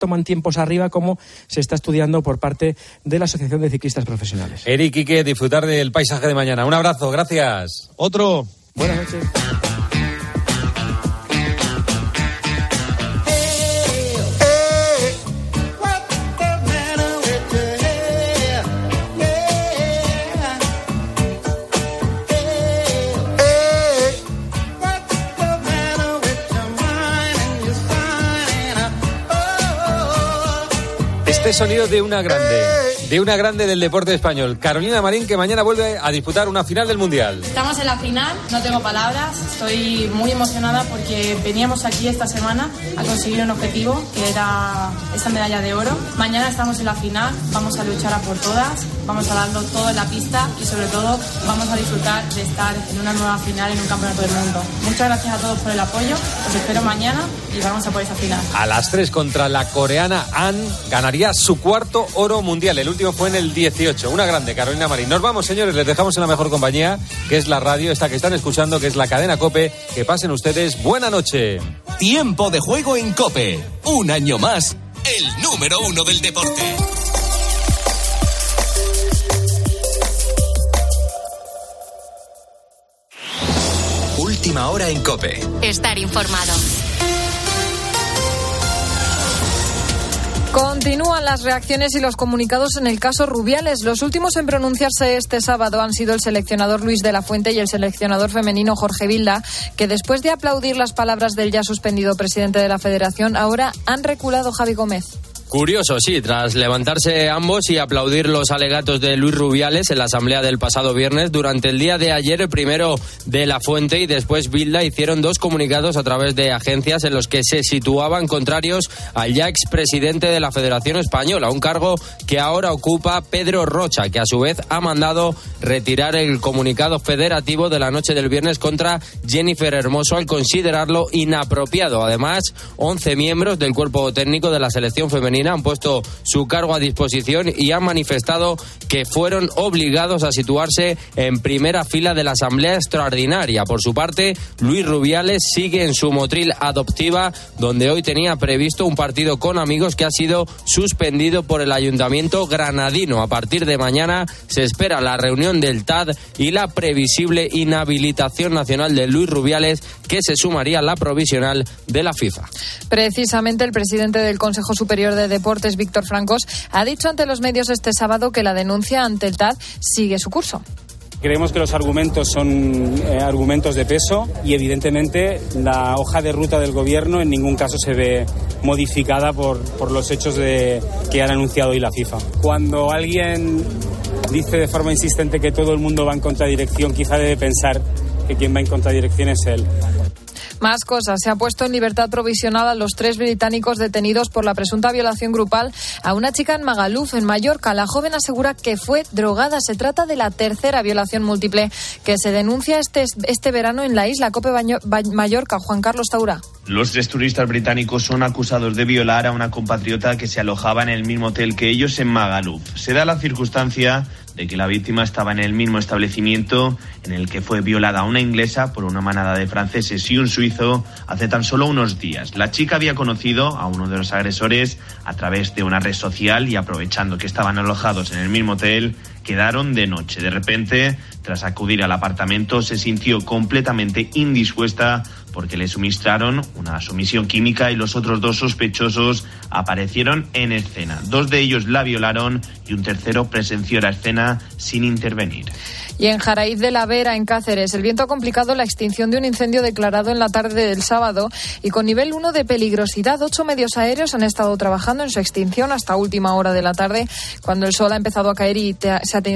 toman tiempos arriba, como se está estudiando por parte de la Asociación de Ciclistas Profesionales. Eric, Quique, disfrutar del paisaje de mañana. Un abrazo, gracias. Otro. Buenas noches. Este sonido de una grande del deporte español, Carolina Marín, que mañana vuelve a disputar una final del Mundial. Estamos en la final, no tengo palabras, estoy muy emocionada porque veníamos aquí esta semana a conseguir un objetivo, que era esta medalla de oro. Mañana estamos en la final, vamos a luchar a por todas, vamos a darlo todo en la pista y sobre todo vamos a disfrutar de estar en una nueva final en un campeonato del mundo. Muchas gracias a todos por el apoyo, os espero mañana y vamos a por esa final. A las 3 contra la coreana An, ganaría su cuarto oro mundial. El último fue en el 18. Una grande, Carolina Marín. Nos vamos, señores, les dejamos en la mejor compañía, que es la radio, esta que están escuchando, que es la cadena COPE. Que pasen ustedes buena noche. Tiempo de juego en COPE. Un año más, el número 1 del deporte. Última hora en COPE. Estar informado. Continúan las reacciones y los comunicados en el caso Rubiales. Los últimos en pronunciarse este sábado han sido el seleccionador Luis de la Fuente y el seleccionador femenino Jorge Vilda, que después de aplaudir las palabras del ya suspendido presidente de la Federación, ahora han reculado Javi Gómez. Curioso, sí, tras levantarse ambos y aplaudir los alegatos de Luis Rubiales en la asamblea del pasado viernes, durante el día de ayer, el primero de la Fuente y después Vilda hicieron dos comunicados a través de agencias en los que se situaban contrarios al ya expresidente de la Federación Española, un cargo que ahora ocupa Pedro Rocha, que a su vez ha mandado retirar el comunicado federativo de la noche del viernes contra Jennifer Hermoso al considerarlo inapropiado. Además, 11 miembros del cuerpo técnico de la selección femenina han puesto su cargo a disposición y han manifestado que fueron obligados a situarse en primera fila de la asamblea extraordinaria. Por su parte, Luis Rubiales sigue en su motril adoptiva, donde hoy tenía previsto un partido con amigos que ha sido suspendido por el Ayuntamiento granadino. A partir de mañana se espera la reunión del TAD y la previsible inhabilitación nacional de Luis Rubiales, que se sumaría a la provisional de la FIFA. Precisamente el presidente del Consejo Superior de Deportes, Víctor Francos, ha dicho ante los medios este sábado que la denuncia ante el TAD sigue su curso. Creemos que los argumentos son argumentos de peso y evidentemente la hoja de ruta del gobierno en ningún caso se ve modificada por los hechos que han anunciado hoy la FIFA. Cuando alguien dice de forma insistente que todo el mundo va en contradirección, quizá debe pensar que quien va en contradirección es él. Más cosas. Se ha puesto en libertad provisional a los 3 británicos detenidos por la presunta violación grupal a una chica en Magaluf, en Mallorca. La joven asegura que fue drogada. Se trata de la tercera violación múltiple que se denuncia este verano en la isla. COPE Mallorca, Juan Carlos Taura. Los 3 turistas británicos son acusados de violar a una compatriota que se alojaba en el mismo hotel que ellos en Magaluf. Se da la circunstancia de que la víctima estaba en el mismo establecimiento en el que fue violada una inglesa por una manada de franceses y un suizo hace tan solo unos días. La chica había conocido a uno de los agresores a través de una red social y, aprovechando que estaban alojados en el mismo hotel, quedaron de noche. De repente, tras acudir al apartamento, se sintió completamente indispuesta porque le suministraron una sumisión química y los otros 2 sospechosos aparecieron en escena. 2 de ellos la violaron y un tercero presenció la escena sin intervenir. Y en Jaraíz de la Vera, en Cáceres, el viento ha complicado la extinción de un incendio declarado en la tarde del sábado y con nivel 1 de peligrosidad. 8 medios aéreos han estado trabajando en su extinción hasta última hora de la tarde, cuando el sol ha empezado a caer y se ha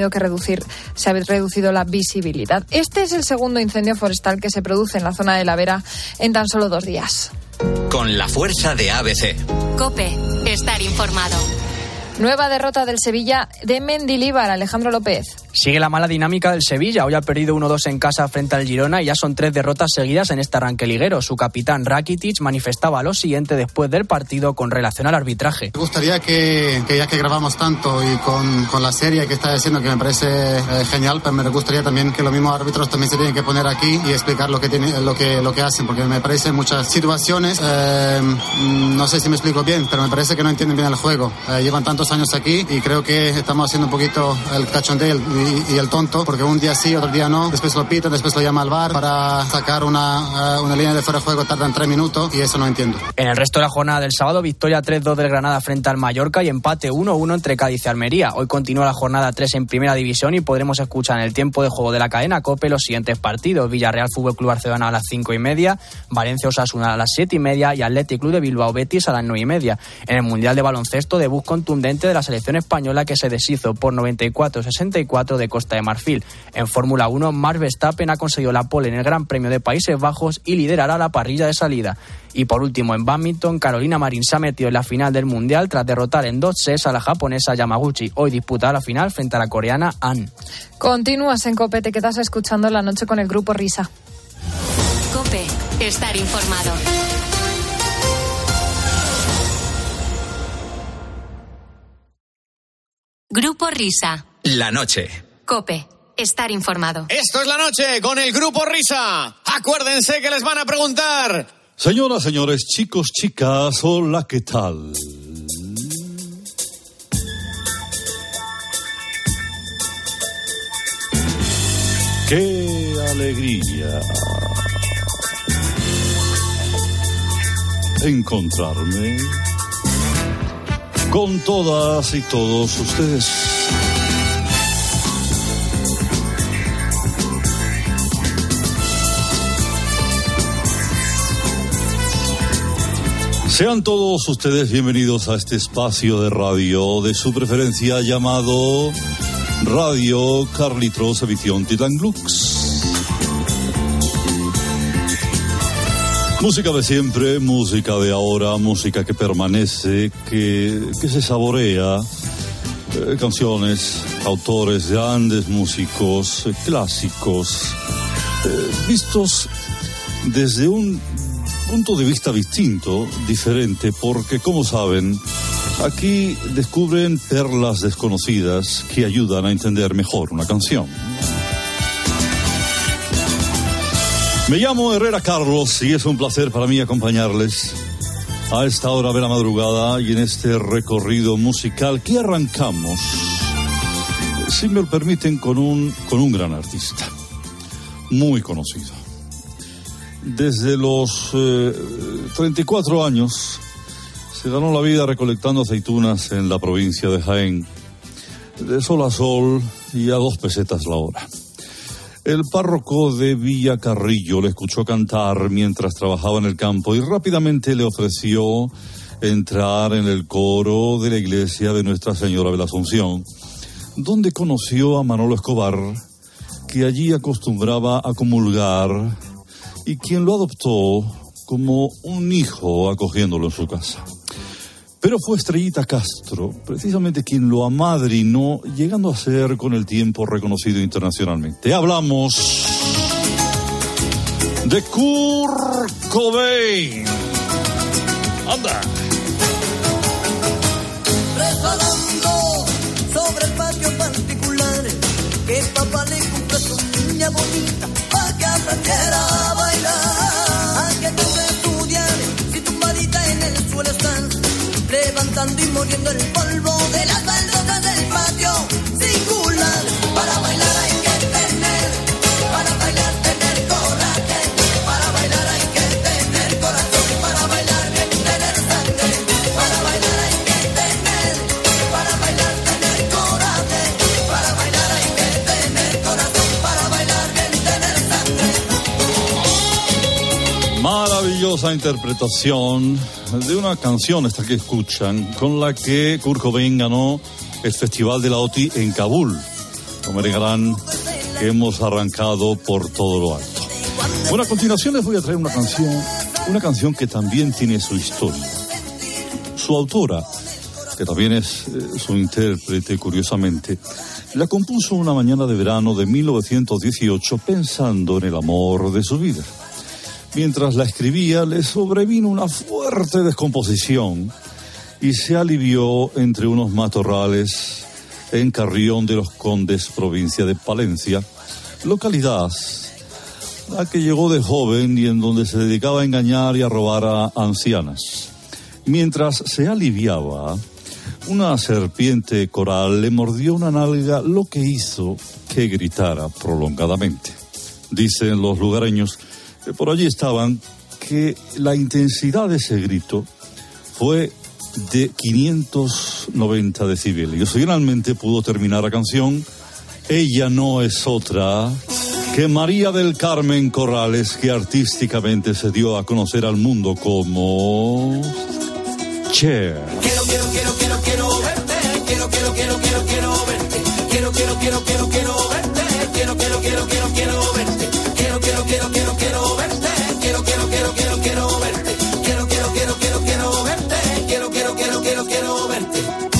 reducido la visibilidad. Este es el segundo incendio forestal que se produce en la zona de la Vera en tan solo 2 días. Con la fuerza de ABC. COPE. Estar informado. Nueva derrota del Sevilla de Mendilibar, Alejandro López. Sigue la mala dinámica del Sevilla. Hoy ha perdido 1-2 en casa frente al Girona y ya son 3 derrotas seguidas en este arranque liguero. Su capitán Rakitic manifestaba lo siguiente después del partido con relación al arbitraje. Me gustaría que ya que grabamos tanto y con la serie que está haciendo, que me parece genial, pero me gustaría también que los mismos árbitros también se tienen que poner aquí y explicar lo que hacen, porque me parece muchas situaciones, no sé si me explico bien, pero me parece que no entienden bien el juego. Llevan tantos años aquí y creo que estamos haciendo un poquito el cachondeo y el tonto, porque un día sí, otro día no, después lo pitan, después lo llama al VAR para sacar una línea de fuera de juego, tardan 3 minutos y eso no entiendo. En el resto de la jornada del sábado, victoria 3-2 del Granada frente al Mallorca y empate 1-1 entre Cádiz y Almería. Hoy continúa la jornada 3 en Primera División y podremos escuchar en el tiempo de juego de la cadena COPE los siguientes partidos: Villarreal Fútbol Club Barcelona a las 5:30, Valencia Osasuna a las 7:30 y Athletic Club de Bilbao Betis a las 9:30. En el Mundial de Baloncesto, debut contundente de la selección española que se deshizo por 94-64 de Costa de Marfil. En Fórmula 1, Max Verstappen ha conseguido la pole en el Gran Premio de Países Bajos y liderará la parrilla de salida. Y por último, en bádminton, Carolina Marín se ha metido en la final del Mundial tras derrotar en 2 sets a la japonesa Yamaguchi. Hoy disputará la final frente a la coreana An. Continúas en COPE, te quedas escuchando La Noche con el Grupo Risa. COPE, estar informado. Grupo Risa. La noche. COPE, estar informado. Esto es La Noche con el Grupo Risa. Acuérdense que les van a preguntar. Señoras, señores, chicos, chicas, hola, ¿qué tal? ¡Qué alegría encontrarme con todas y todos ustedes! Sean todos ustedes bienvenidos a este espacio de radio de su preferencia llamado Radio Carlitos Edición Titanglux. Música de siempre, música de ahora, música que permanece, que se saborea, canciones, autores, grandes músicos, clásicos, vistos desde un punto de vista distinto, diferente, porque, como saben, aquí descubren perlas desconocidas que ayudan a entender mejor una canción. Me llamo Herrera Carlos y es un placer para mí acompañarles a esta hora de la madrugada y en este recorrido musical que arrancamos, si me lo permiten, con un gran artista, muy conocido. Desde los 34 años se ganó la vida recolectando aceitunas en la provincia de Jaén, de sol a sol y a 2 pesetas la hora. El párroco de Villacarrillo le escuchó cantar mientras trabajaba en el campo y rápidamente le ofreció entrar en el coro de la iglesia de Nuestra Señora de la Asunción, donde conoció a Manolo Escobar, que allí acostumbraba a comulgar y quien lo adoptó como un hijo acogiéndolo en su casa. Pero fue Estrellita Castro, precisamente quien lo amadrinó, llegando a ser con el tiempo reconocido internacionalmente. Hablamos de Kurt Cobain. ¡Anda! Resbalando sobre el patio particular, que papá le compró a su niña bonita, para que aprendiera a bailar. A que no se estudiar, si tumbadita en el suelo están, levantando y moviendo el polvo de las baldosas del patio singular. Para bailar hay que tener, para bailar tener coraje, para bailar hay que tener corazón, para bailar bien tener sangre, para bailar hay que tener, para bailar tener coraje, para bailar hay que tener corazón, para bailar bien tener sangre. Maravillosa interpretación de una canción esta que escuchan, con la que Kurt Cobain ganó el Festival de la OTI en Kabul. Como verán, que hemos arrancado por todo lo alto. Bueno, a continuación les voy a traer una canción que también tiene su historia. Su autora, que también es su intérprete, curiosamente, La compuso una mañana de verano de 1918 pensando en el amor de su vida. Mientras la escribía, le sobrevino una fuerte descomposición y se alivió entre unos matorrales en Carrión de los Condes, provincia de Palencia, localidad a que llegó de joven y en donde se dedicaba a engañar y a robar a ancianas. Mientras se aliviaba, una serpiente coral le mordió una nalga, lo que hizo que gritara prolongadamente. Dicen los lugareños que por allí estaban que la intensidad de ese grito fue de 590 decibelios. Finalmente pudo terminar la canción. Ella no es otra que María del Carmen Corrales, que artísticamente se dio a conocer al mundo como Cher. Quiero verte, quiero verte, quiero verte, quiero verte, quiero verte, quiero verte, quiero verte.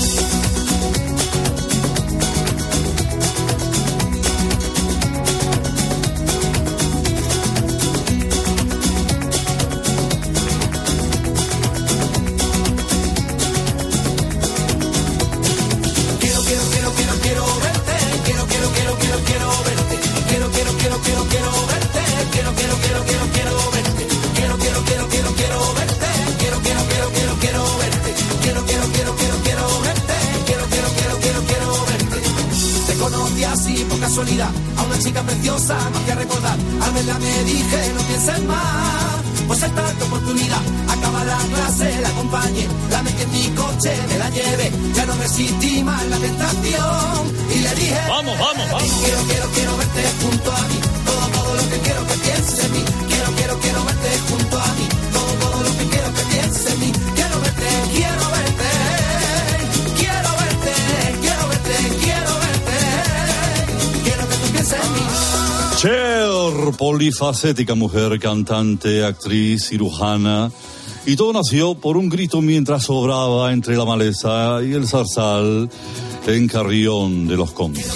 A una chica preciosa, más que recordar. Al verla me dije, no pienses más, pues esta es tu oportunidad. Acaba la clase, la acompañe, la metí en mi coche, me la llevé. Ya no resistí más la tentación y le dije: vamos. Quiero verte junto a mí. Todo lo que quiero que pienses en mí. Quiero verte junto a mí. Todo lo que quiero que pienses en mí. Quiero verte, quiero verte. Quiero verte, quiero verte, quiero verte. Quiero que tú pienses en mí. Cher, polifacética mujer, cantante, actriz, cirujana, y todo nació por un grito mientras obraba entre la maleza y el zarzal en Carrión de los Condes.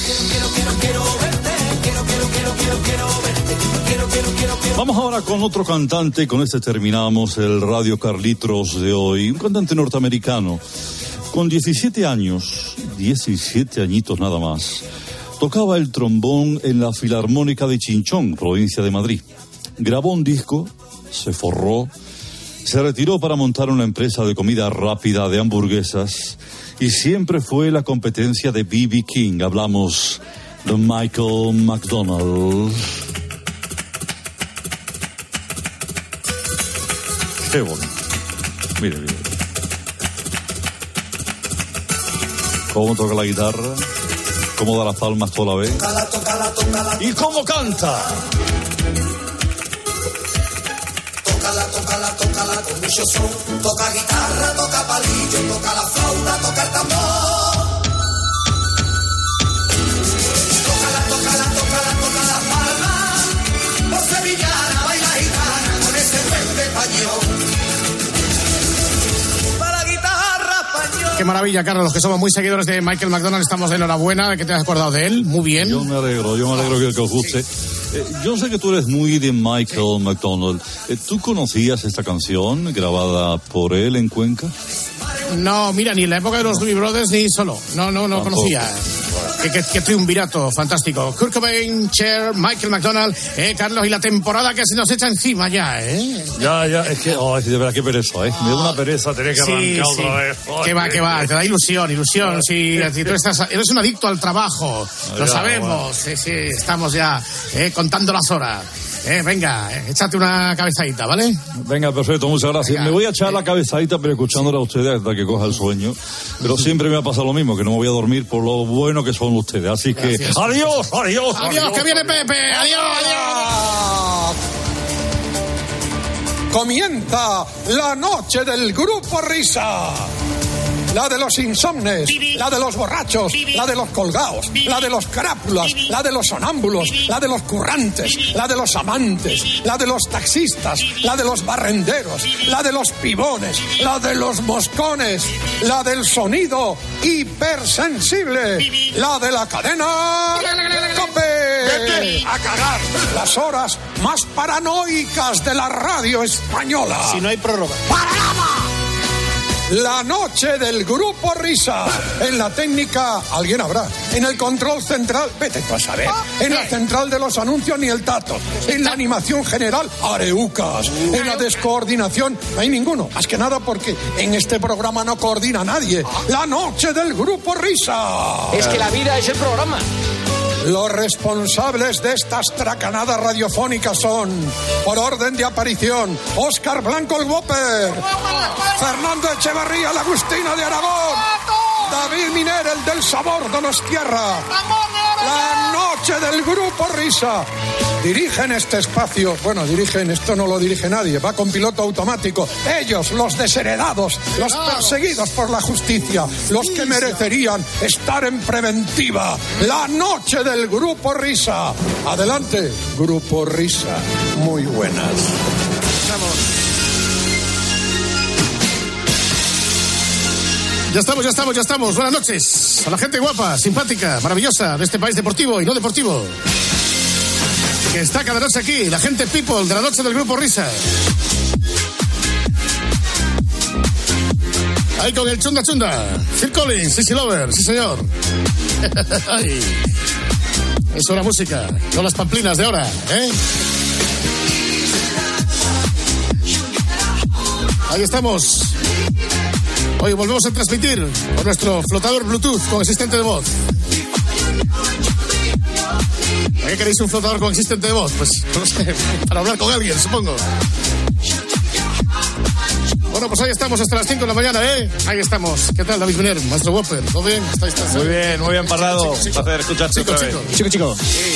Vamos ahora con otro cantante, con este terminamos el Radio Carlitos de hoy, un cantante norteamericano con 17 años, 17 añitos nada más. Tocaba el trombón en la Filarmónica de Chinchón, provincia de Madrid. Grabó un disco, se forró, se retiró para montar una empresa de comida rápida de hamburguesas y siempre fue la competencia de B.B. King. Hablamos de Michael McDonald. Qué bonito. Mire. Cómo toca la guitarra, cómo da las palmas toda la vez. Tócala. ¿Y cómo canta? Tócala con mucho son. Toca guitarra, toca palillo, toca la flauta, toca el tambor. Toca las palmas. Por sevillana baila gitana con ese puente español. Para guitarra español. Qué maravilla, Carlos, los que somos muy seguidores de Michael McDonald, estamos de enhorabuena de que te has acordado de él, muy bien. Yo me alegro que os guste. Yo sé que tú eres muy de Michael McDonald. ¿Tú conocías esta canción grabada por él en Cuenca? No, mira, ni en la época de los Doobie Brothers ni solo. No conocía. Qué triunvirato fantástico. Kurt Cobain, Cher, Michael McDonald, Carlos, y la temporada que se nos echa encima ya, Ya, es que, de verdad, qué pereza, Me da una pereza tener que arrancar otra vez. Qué va, te da ilusión. Si tú eres un adicto al trabajo, lo sabemos. Bueno. Sí, estamos ya contando las horas. Venga, échate una cabezadita, ¿vale? Venga, perfecto, muchas gracias. Venga. Me voy a echar la cabezadita, pero escuchándola a ustedes hasta que coja el sueño. Pero siempre me ha pasado lo mismo, que no me voy a dormir por lo bueno que son ustedes. Así que, adiós. Adiós, que viene Pepe. Adiós. Comienza la noche del Grupo Risa. la de los insomnes, la de los borrachos, la de los colgados, la de los crápulas, la de los sonámbulos, la de los currantes, la de los amantes, la de los taxistas, la de los barrenderos, la de los pibones, la de los moscones, la del sonido hipersensible, la de la cadena COPE. A cagar las horas más paranoicas de la radio española. Si no hay prórroga. La noche del Grupo Risa. En la técnica, alguien habrá. En el control central, vete tú a saber. En la central de los anuncios, ni el tato. En la animación general, areucas. En la descoordinación, no hay ninguno. Más que nada porque en este programa no coordina nadie. La noche del Grupo Risa. Es que la vida es el programa. Los responsables de estas tracanadas radiofónicas son, por orden de aparición, Óscar Blanco el Whopper, Fernando Echevarría la Agustina de Aragón, David Miner el del Sabor Donostierra. La noche del Grupo Risa. Dirigen este espacio, bueno, esto no lo dirige nadie, va con piloto automático. Ellos, los desheredados, los perseguidos por la justicia, los que merecerían estar en preventiva. La noche del Grupo Risa. Adelante, Grupo Risa. Muy buenas. Ya estamos. Buenas noches a la gente guapa, simpática, maravillosa de este país deportivo y no deportivo. Que está cada noche aquí, la gente people de la noche del Grupo Risa. Ahí con el chunda chunda. Phil Collins, Sissy Lover, sí señor. Ay. Eso la música, no las pamplinas de ahora, ¿eh? Ahí estamos. Hoy volvemos a transmitir por nuestro flotador Bluetooth con asistente de voz. ¿Qué queréis un flotador con asistente de voz? Pues no sé, para hablar con alguien, supongo. Bueno, pues ahí estamos hasta las 5 de la mañana, ¿eh? Ahí estamos. ¿Qué tal, David Miner? Maestro Whopper, ¿todo bien? ¿Estáis? Muy bien, Parrado. Un placer escucharte otra vez. Chico.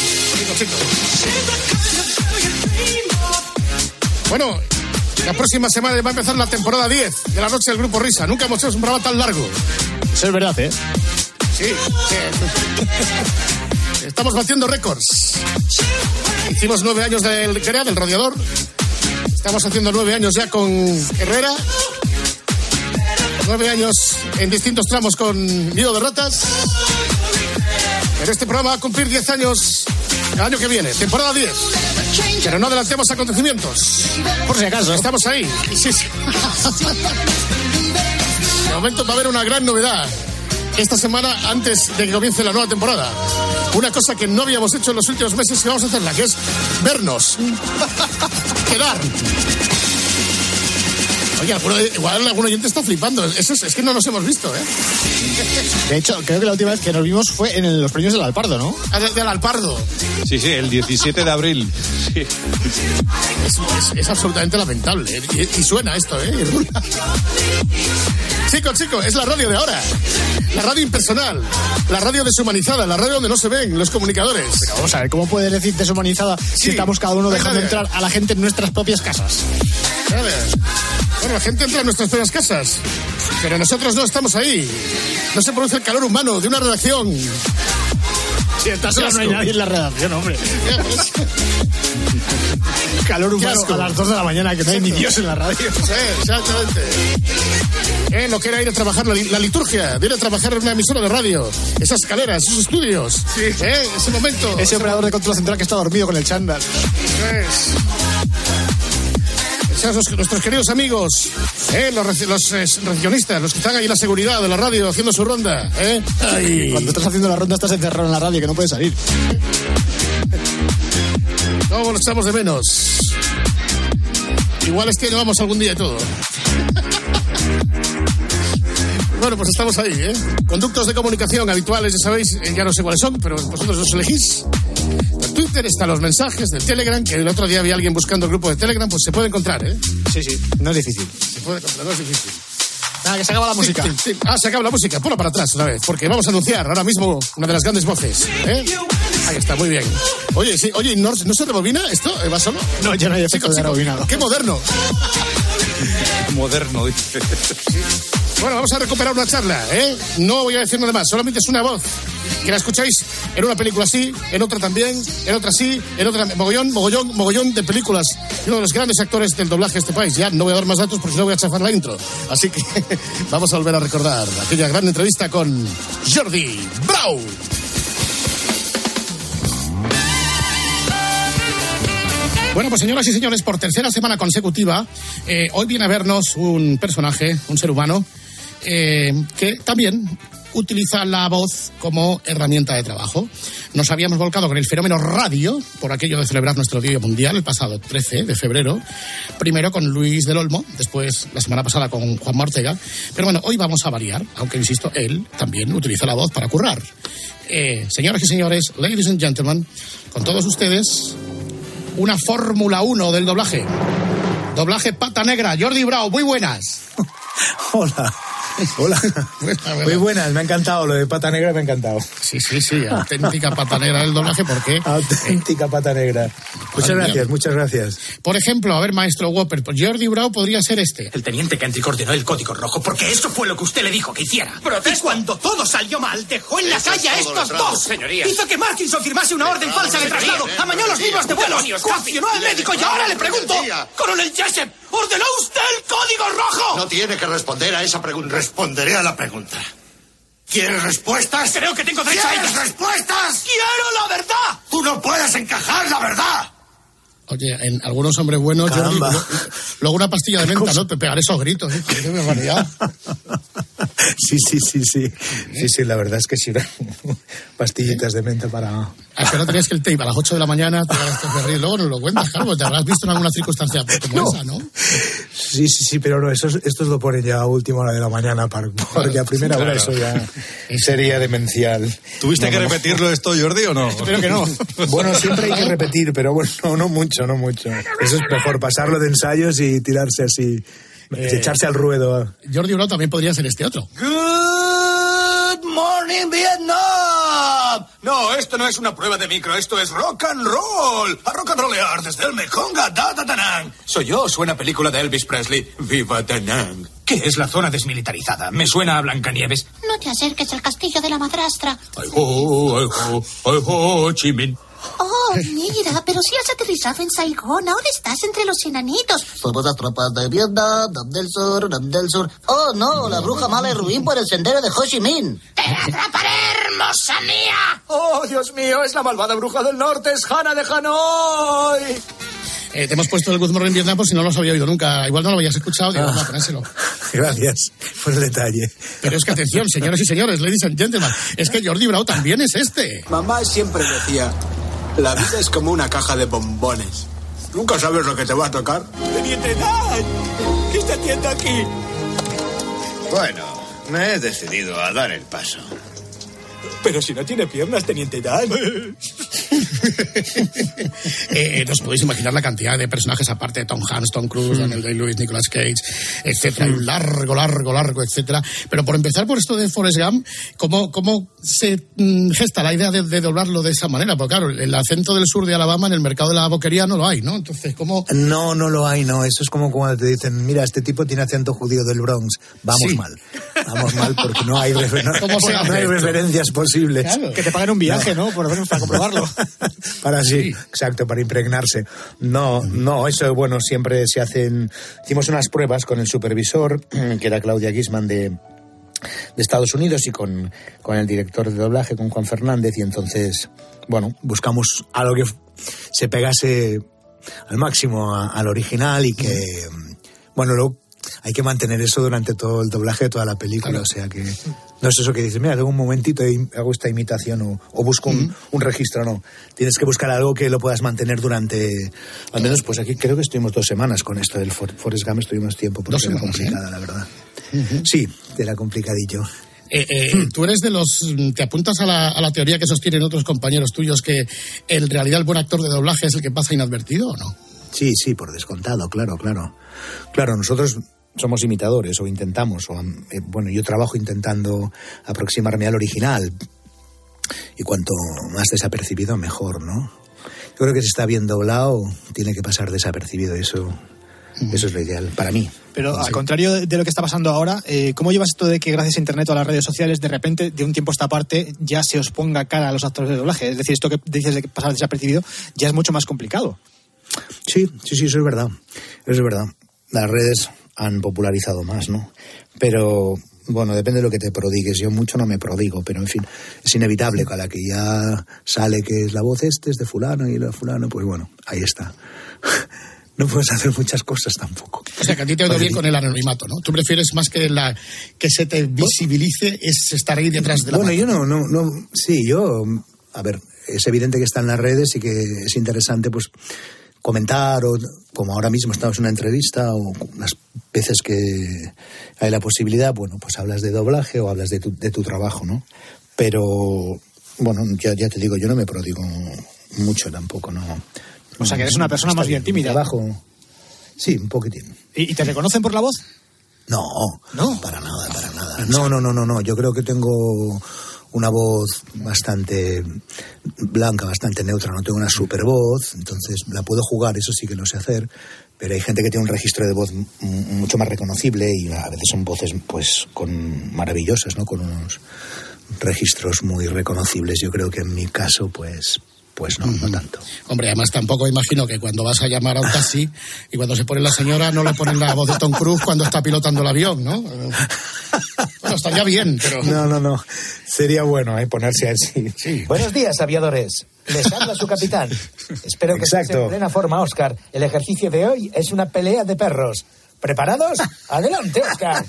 Bueno, la próxima semana va a empezar la temporada 10 de la noche del Grupo Risa. Nunca hemos hecho un programa tan largo. Eso es verdad, ¿eh? Sí. Estamos batiendo récords. Hicimos 9 años del Radiador. Estamos haciendo 9 años ya con Herrera. 9 años en distintos tramos con Nido de Ratas. Pero este programa va a cumplir 10 años el año que viene, temporada 10. Pero no adelantemos acontecimientos. Por si acaso. Estamos ahí. Sí. De momento va a haber una gran novedad esta semana antes de que comience la nueva temporada. Una cosa que no habíamos hecho en los últimos meses que vamos a hacerla, que es vernos. Quedar. Oye, igual algún oyente está flipando. Es que no nos hemos visto, ¿eh? De hecho, creo que la última vez que nos vimos fue en los premios del Alpardo, ¿no? Del Alpardo. Sí, el 17 de abril. Sí. Es absolutamente lamentable. Y suena esto, ¿eh? Y rula. Chicos, es la radio de ahora. La radio impersonal. La radio deshumanizada. La radio donde no se ven los comunicadores. Pero vamos a ver, ¿cómo puedes decir deshumanizada si estamos cada uno dejando entrar a la gente en nuestras propias casas? Bueno, la gente entra en nuestras propias casas, pero nosotros no estamos ahí. No se produce el calor humano de una redacción. Si estás no hay nadie en la redacción, hombre. Calor humano a las 2 de la mañana, que no hay ni Dios en la radio. Sí, exactamente. Lo que era ir a trabajar, la liturgia de ir a trabajar en una emisora de radio. Esas escaleras, esos estudios. Sí. Ese momento. Ese operador de control central que está dormido con el chándal. Nuestros queridos amigos, los recepcionistas, los que están ahí en la seguridad de la radio haciendo su ronda. Cuando estás haciendo la ronda estás encerrado en la radio que no puedes salir. ¿Cómo lo echamos de menos? Igual es que no vamos algún día y todo. Bueno, pues estamos ahí, ¿eh? Conductos de comunicación habituales, ya sabéis, ya no sé cuáles son, pero vosotros los elegís. En Twitter están los mensajes del Telegram, que el otro día había alguien buscando el grupo de Telegram, pues se puede encontrar, ¿eh? Sí, no es difícil. Se puede encontrar, no es difícil. Nada, que se acaba la música. Sí. Se acaba la música. Ponla para atrás otra vez, porque vamos a anunciar ahora mismo una de las grandes voces, ¿eh? Ahí está, muy bien. Oye, ¿no se rebobina esto? ¿Va solo? No, ya no hay efecto de rebobinado. ¡Qué moderno! Moderno, dice. Bueno, vamos a recuperar una charla, ¿eh? No voy a decir nada más, solamente es una voz. Que la escucháis en una película así, en otra también, en otra sí, en otra... Mogollón de películas. Uno de los grandes actores del doblaje de este país. Ya no voy a dar más datos porque si no voy a chafar la intro. Así que vamos a volver a recordar aquella gran entrevista con Jordi Brau. Bueno, pues señoras y señores, por tercera semana consecutiva, hoy viene a vernos un personaje, un ser humano, que también utiliza la voz como herramienta de trabajo. Nos habíamos volcado con el fenómeno radio, por aquello de celebrar nuestro Día Mundial, el pasado 13 de febrero, primero con Luis del Olmo, después la semana pasada con Juan Ortega, pero bueno, hoy vamos a variar, aunque insisto, él también utiliza la voz para currar. Señoras y señores, ladies and gentlemen, con todos ustedes, una Fórmula 1 del doblaje. Doblaje pata negra, Jordi Brau, muy buenas. Hola. Muy buenas, me ha encantado, lo de pata negra me ha encantado. Sí, auténtica pata negra del doblaje, porque... Auténtica pata negra. Muchas gracias. Por ejemplo, a ver, maestro Whopper, Jordi Brau podría ser este. El teniente que anticoordinó el código rojo, porque eso fue lo que usted le dijo que hiciera. ¡Protesto! Y cuando todo salió mal, dejó en la calle a estos dos. Señorías. Hizo que Markinson firmase una orden falsa de traslado, amañó los libros de vuelo, coaccionó al médico y ahora le pregunto, coronel Jessup, ¿ordenó usted el código rojo? No tiene que responder a esa pregunta. Responderé a la pregunta. ¿Quieres respuestas? Creo que tengo derecho a ellas. ¿Quieres respuestas? ¡Quiero la verdad! ¡Tú no puedes encajar la verdad! Oye, en algunos hombres buenos, Jordi, luego una pastilla de menta, ¿no? Te pegar esos gritos, ¿eh? ¡Qué barbaridad! Sí, la verdad es que sí, pastillitas de menta para... que no tenías que el tape a las 8 de la mañana, te hagas de reír, luego nos lo cuentas, claro, te habrás visto en alguna circunstancia como esa, ¿no? Sí, pero no, estos lo ponen ya a última hora de la mañana, porque a primera hora eso ya sería demencial. ¿Tuviste que repetirlo esto, Jordi, o no? Espero que no. Bueno, siempre hay que repetir, pero bueno, no mucho. Eso es mejor, pasarlo de ensayos y tirarse así, echarse al ruedo. Jordi Brau también podría ser este otro. Good morning, Vietnam. No, esto no es una prueba de micro, esto es rock and roll. A rock and rollear desde el Mekong a Da Nang. Soy yo, suena película de Elvis Presley. Viva Da Nang. ¿Qué es la zona desmilitarizada? Me suena a Blancanieves. No te acerques al castillo de la madrastra. Ay ho, Chi Minh. Oh, mira, pero si has aterrizado en Saigón, ahora estás entre los enanitos. Somos las tropas de Vietnam, Nam del Sur. Oh, no, la bruja mala y ruin por el sendero de Ho Chi Minh. ¡Te atraparé, hermosa mía! Oh, Dios mío, es la malvada bruja del norte, es Hannah de Hanoi. Te hemos puesto el Good Morning Vietnam por si no lo has oído nunca. Igual no lo habías escuchado, digo, vamos a ponérselo. Gracias por el detalle. Pero es que atención, señoras y señores, ladies and gentlemen, es que Jordi Brau también es este. Mamá siempre decía... La vida es como una caja de bombones. Nunca sabes lo que te va a tocar. ¡Teniente Dan! ¿Qué está haciendo aquí? Bueno, me he decidido a dar el paso. Pero si no tiene piernas, Teniente Dan. ¿Nos podéis imaginar la cantidad de personajes aparte de Tom Hanks, Tom Cruise, Daniel Day-Lewis, Nicolas Cage, etcétera? Un largo, etcétera. Pero por empezar por esto de Forrest Gump, ¿cómo se gesta la idea de doblarlo de esa manera? Porque claro, el acento del sur de Alabama en el mercado de la boquería no lo hay, ¿no? Entonces, ¿cómo...? No lo hay, no. Eso es como cuando te dicen, mira, este tipo tiene acento judío del Bronx. Vamos mal porque no hay referencias posibles. Claro. Que te paguen un viaje, ¿no? Por lo menos para comprobarlo. Exacto, para impregnarse. No, eso, bueno, siempre se hacen... Hicimos unas pruebas con el supervisor, que era Claudia Gisman de Estados Unidos, y con el director de doblaje, con Juan Fernández, y entonces, bueno, buscamos algo que se pegase al máximo al original y que, bueno, luego hay que mantener eso durante todo el doblaje de toda la película, claro. O sea que no es eso que dices, mira, tengo un momentito y hago esta imitación o busco un registro, no. Tienes que buscar algo que lo puedas mantener durante, al menos pues aquí creo que estuvimos 2 semanas con esto del Forrest Gump, estuvimos tiempo porque era complicada, la verdad. Sí, era complicadillo. Tú eres de los... ¿Te apuntas a la teoría que sostienen otros compañeros tuyos que en realidad el buen actor de doblaje es el que pasa inadvertido o no? Sí, por descontado, claro. Claro, nosotros somos imitadores o intentamos, bueno, yo trabajo intentando aproximarme al original y cuanto más desapercibido mejor, ¿no? Yo creo que si está bien doblado tiene que pasar desapercibido, eso Eso es lo ideal para mí. Pero al contrario de lo que está pasando ahora, ¿cómo llevas esto de que gracias a Internet o a las redes sociales, de repente, de un tiempo a esta parte, ya se os ponga cara a los actores de doblaje? Es decir, esto que dices de pasar desapercibido ya es mucho más complicado. Sí, eso es verdad. Eso es verdad. Las redes han popularizado más, ¿no? Pero, bueno, depende de lo que te prodigues. Yo mucho no me prodigo, pero en fin, es inevitable que a la que ya sale que es la voz es de fulano y la fulano, pues bueno, ahí está. No puedes hacer muchas cosas tampoco. O sea, que a ti te va bien con el anonimato, ¿no? Tú prefieres más que que se te visibilice, es estar ahí detrás de la Bueno, máquina. yo no. Sí, yo... A ver, es evidente que está en las redes y que es interesante, pues, comentar, o como ahora mismo estamos en una entrevista, o las veces que hay la posibilidad, bueno, pues hablas de doblaje o hablas de tu trabajo, ¿no? Pero, bueno, ya te digo, yo no me prodigo mucho tampoco, ¿no. O sea, que eres una persona más bien tímida. Trabajo, sí, un poquitín. ¿Y te reconocen por la voz? No, para nada. No. Yo creo que tengo una voz bastante blanca, bastante neutra. No tengo una super voz, entonces la puedo jugar, eso sí que lo sé hacer. Pero hay gente que tiene un registro de voz mucho más reconocible y a veces son voces, pues, maravillosas, ¿no? Con unos registros muy reconocibles. Yo creo que en mi caso, pues no tanto. Hombre, además tampoco imagino que cuando vas a llamar a un taxi y cuando se pone la señora no le ponen la voz de Tom Cruise cuando está pilotando el avión, ¿no? Bueno, estaría bien, pero... No. Sería bueno, ponerse así. Sí. Buenos días, aviadores. Les habla su capitán. Espero que estés en plena forma, Óscar. El ejercicio de hoy es una pelea de perros. ¿Preparados? ¡Adelante, Óscar!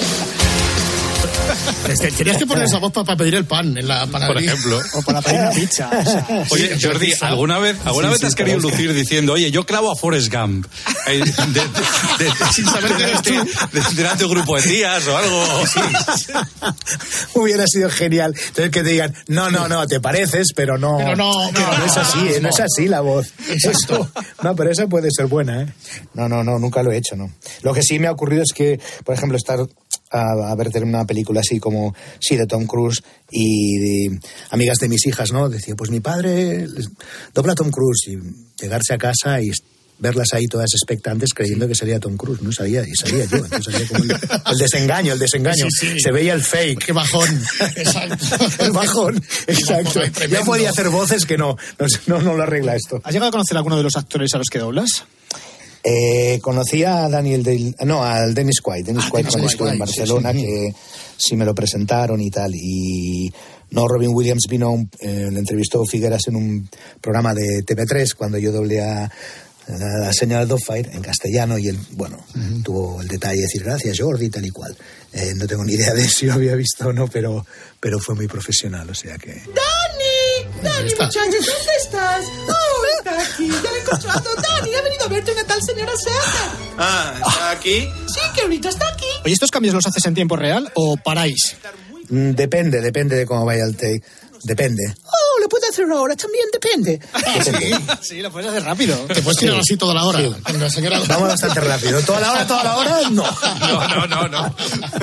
Tenías que poner esa voz para pedir el pan en la panadería. Por ejemplo. O para pedir una pizza. O sea, oye, Jordi, ¿alguna vez te has querido lucir diciendo, oye, yo clavo a Forrest Gump? Sin saber que eres tú. Delante de un grupo de tías o algo. Sí. Hubiera sido genial. Entonces que te digan, no, te pareces, pero no. Pero no es así, no es así la voz. Exacto. No, pero esa puede ser buena, ¿eh? No, nunca lo he hecho, ¿no? Lo que sí me ha ocurrido es que, por ejemplo, estar a ver una película así como, sí, de Tom Cruise y de amigas de mis hijas, ¿no? Decía, pues mi padre dobla a Tom Cruise, y llegarse a casa y verlas ahí todas expectantes creyendo que sería Tom Cruise, no sabía, y salía yo, entonces salía como el desengaño. Sí. Se veía el fake. Qué bajón. Exacto. El bajón, exacto. Ya podía hacer voces que no lo arregla esto. ¿Has llegado a conocer a alguno de los actores a los que doblas? Conocí a al Dennis Quaid. Dennis Quaid cuando estuve en Barcelona, sí. Que sí me lo presentaron y tal. Y Robin Williams vino, le entrevistó Figueras en un programa de TV3 cuando yo doblé a la señora Dogfire en castellano, y él, bueno, tuvo el detalle de decir gracias Jordi, tal y cual. No tengo ni idea de si lo había visto o no, pero fue muy profesional, o sea que... ¡Dani, muchachos! ¿Dónde estás? ¡Oh, está aquí! ¡Ya lo he encontrado! ¡Dani, ha venido a verte una tal señora Serra! ¿Está aquí? Sí, que ahorita está aquí. Oye, ¿estos cambios los haces en tiempo real o paráis? Depende de cómo vaya el take. Depende. Oh, lo puedo hacer ahora, también depende. Sí, lo puedes hacer rápido. Te puedes tirar así toda la hora. Sí. La señora... Vamos bastante rápido. ¿Toda la hora? No. No.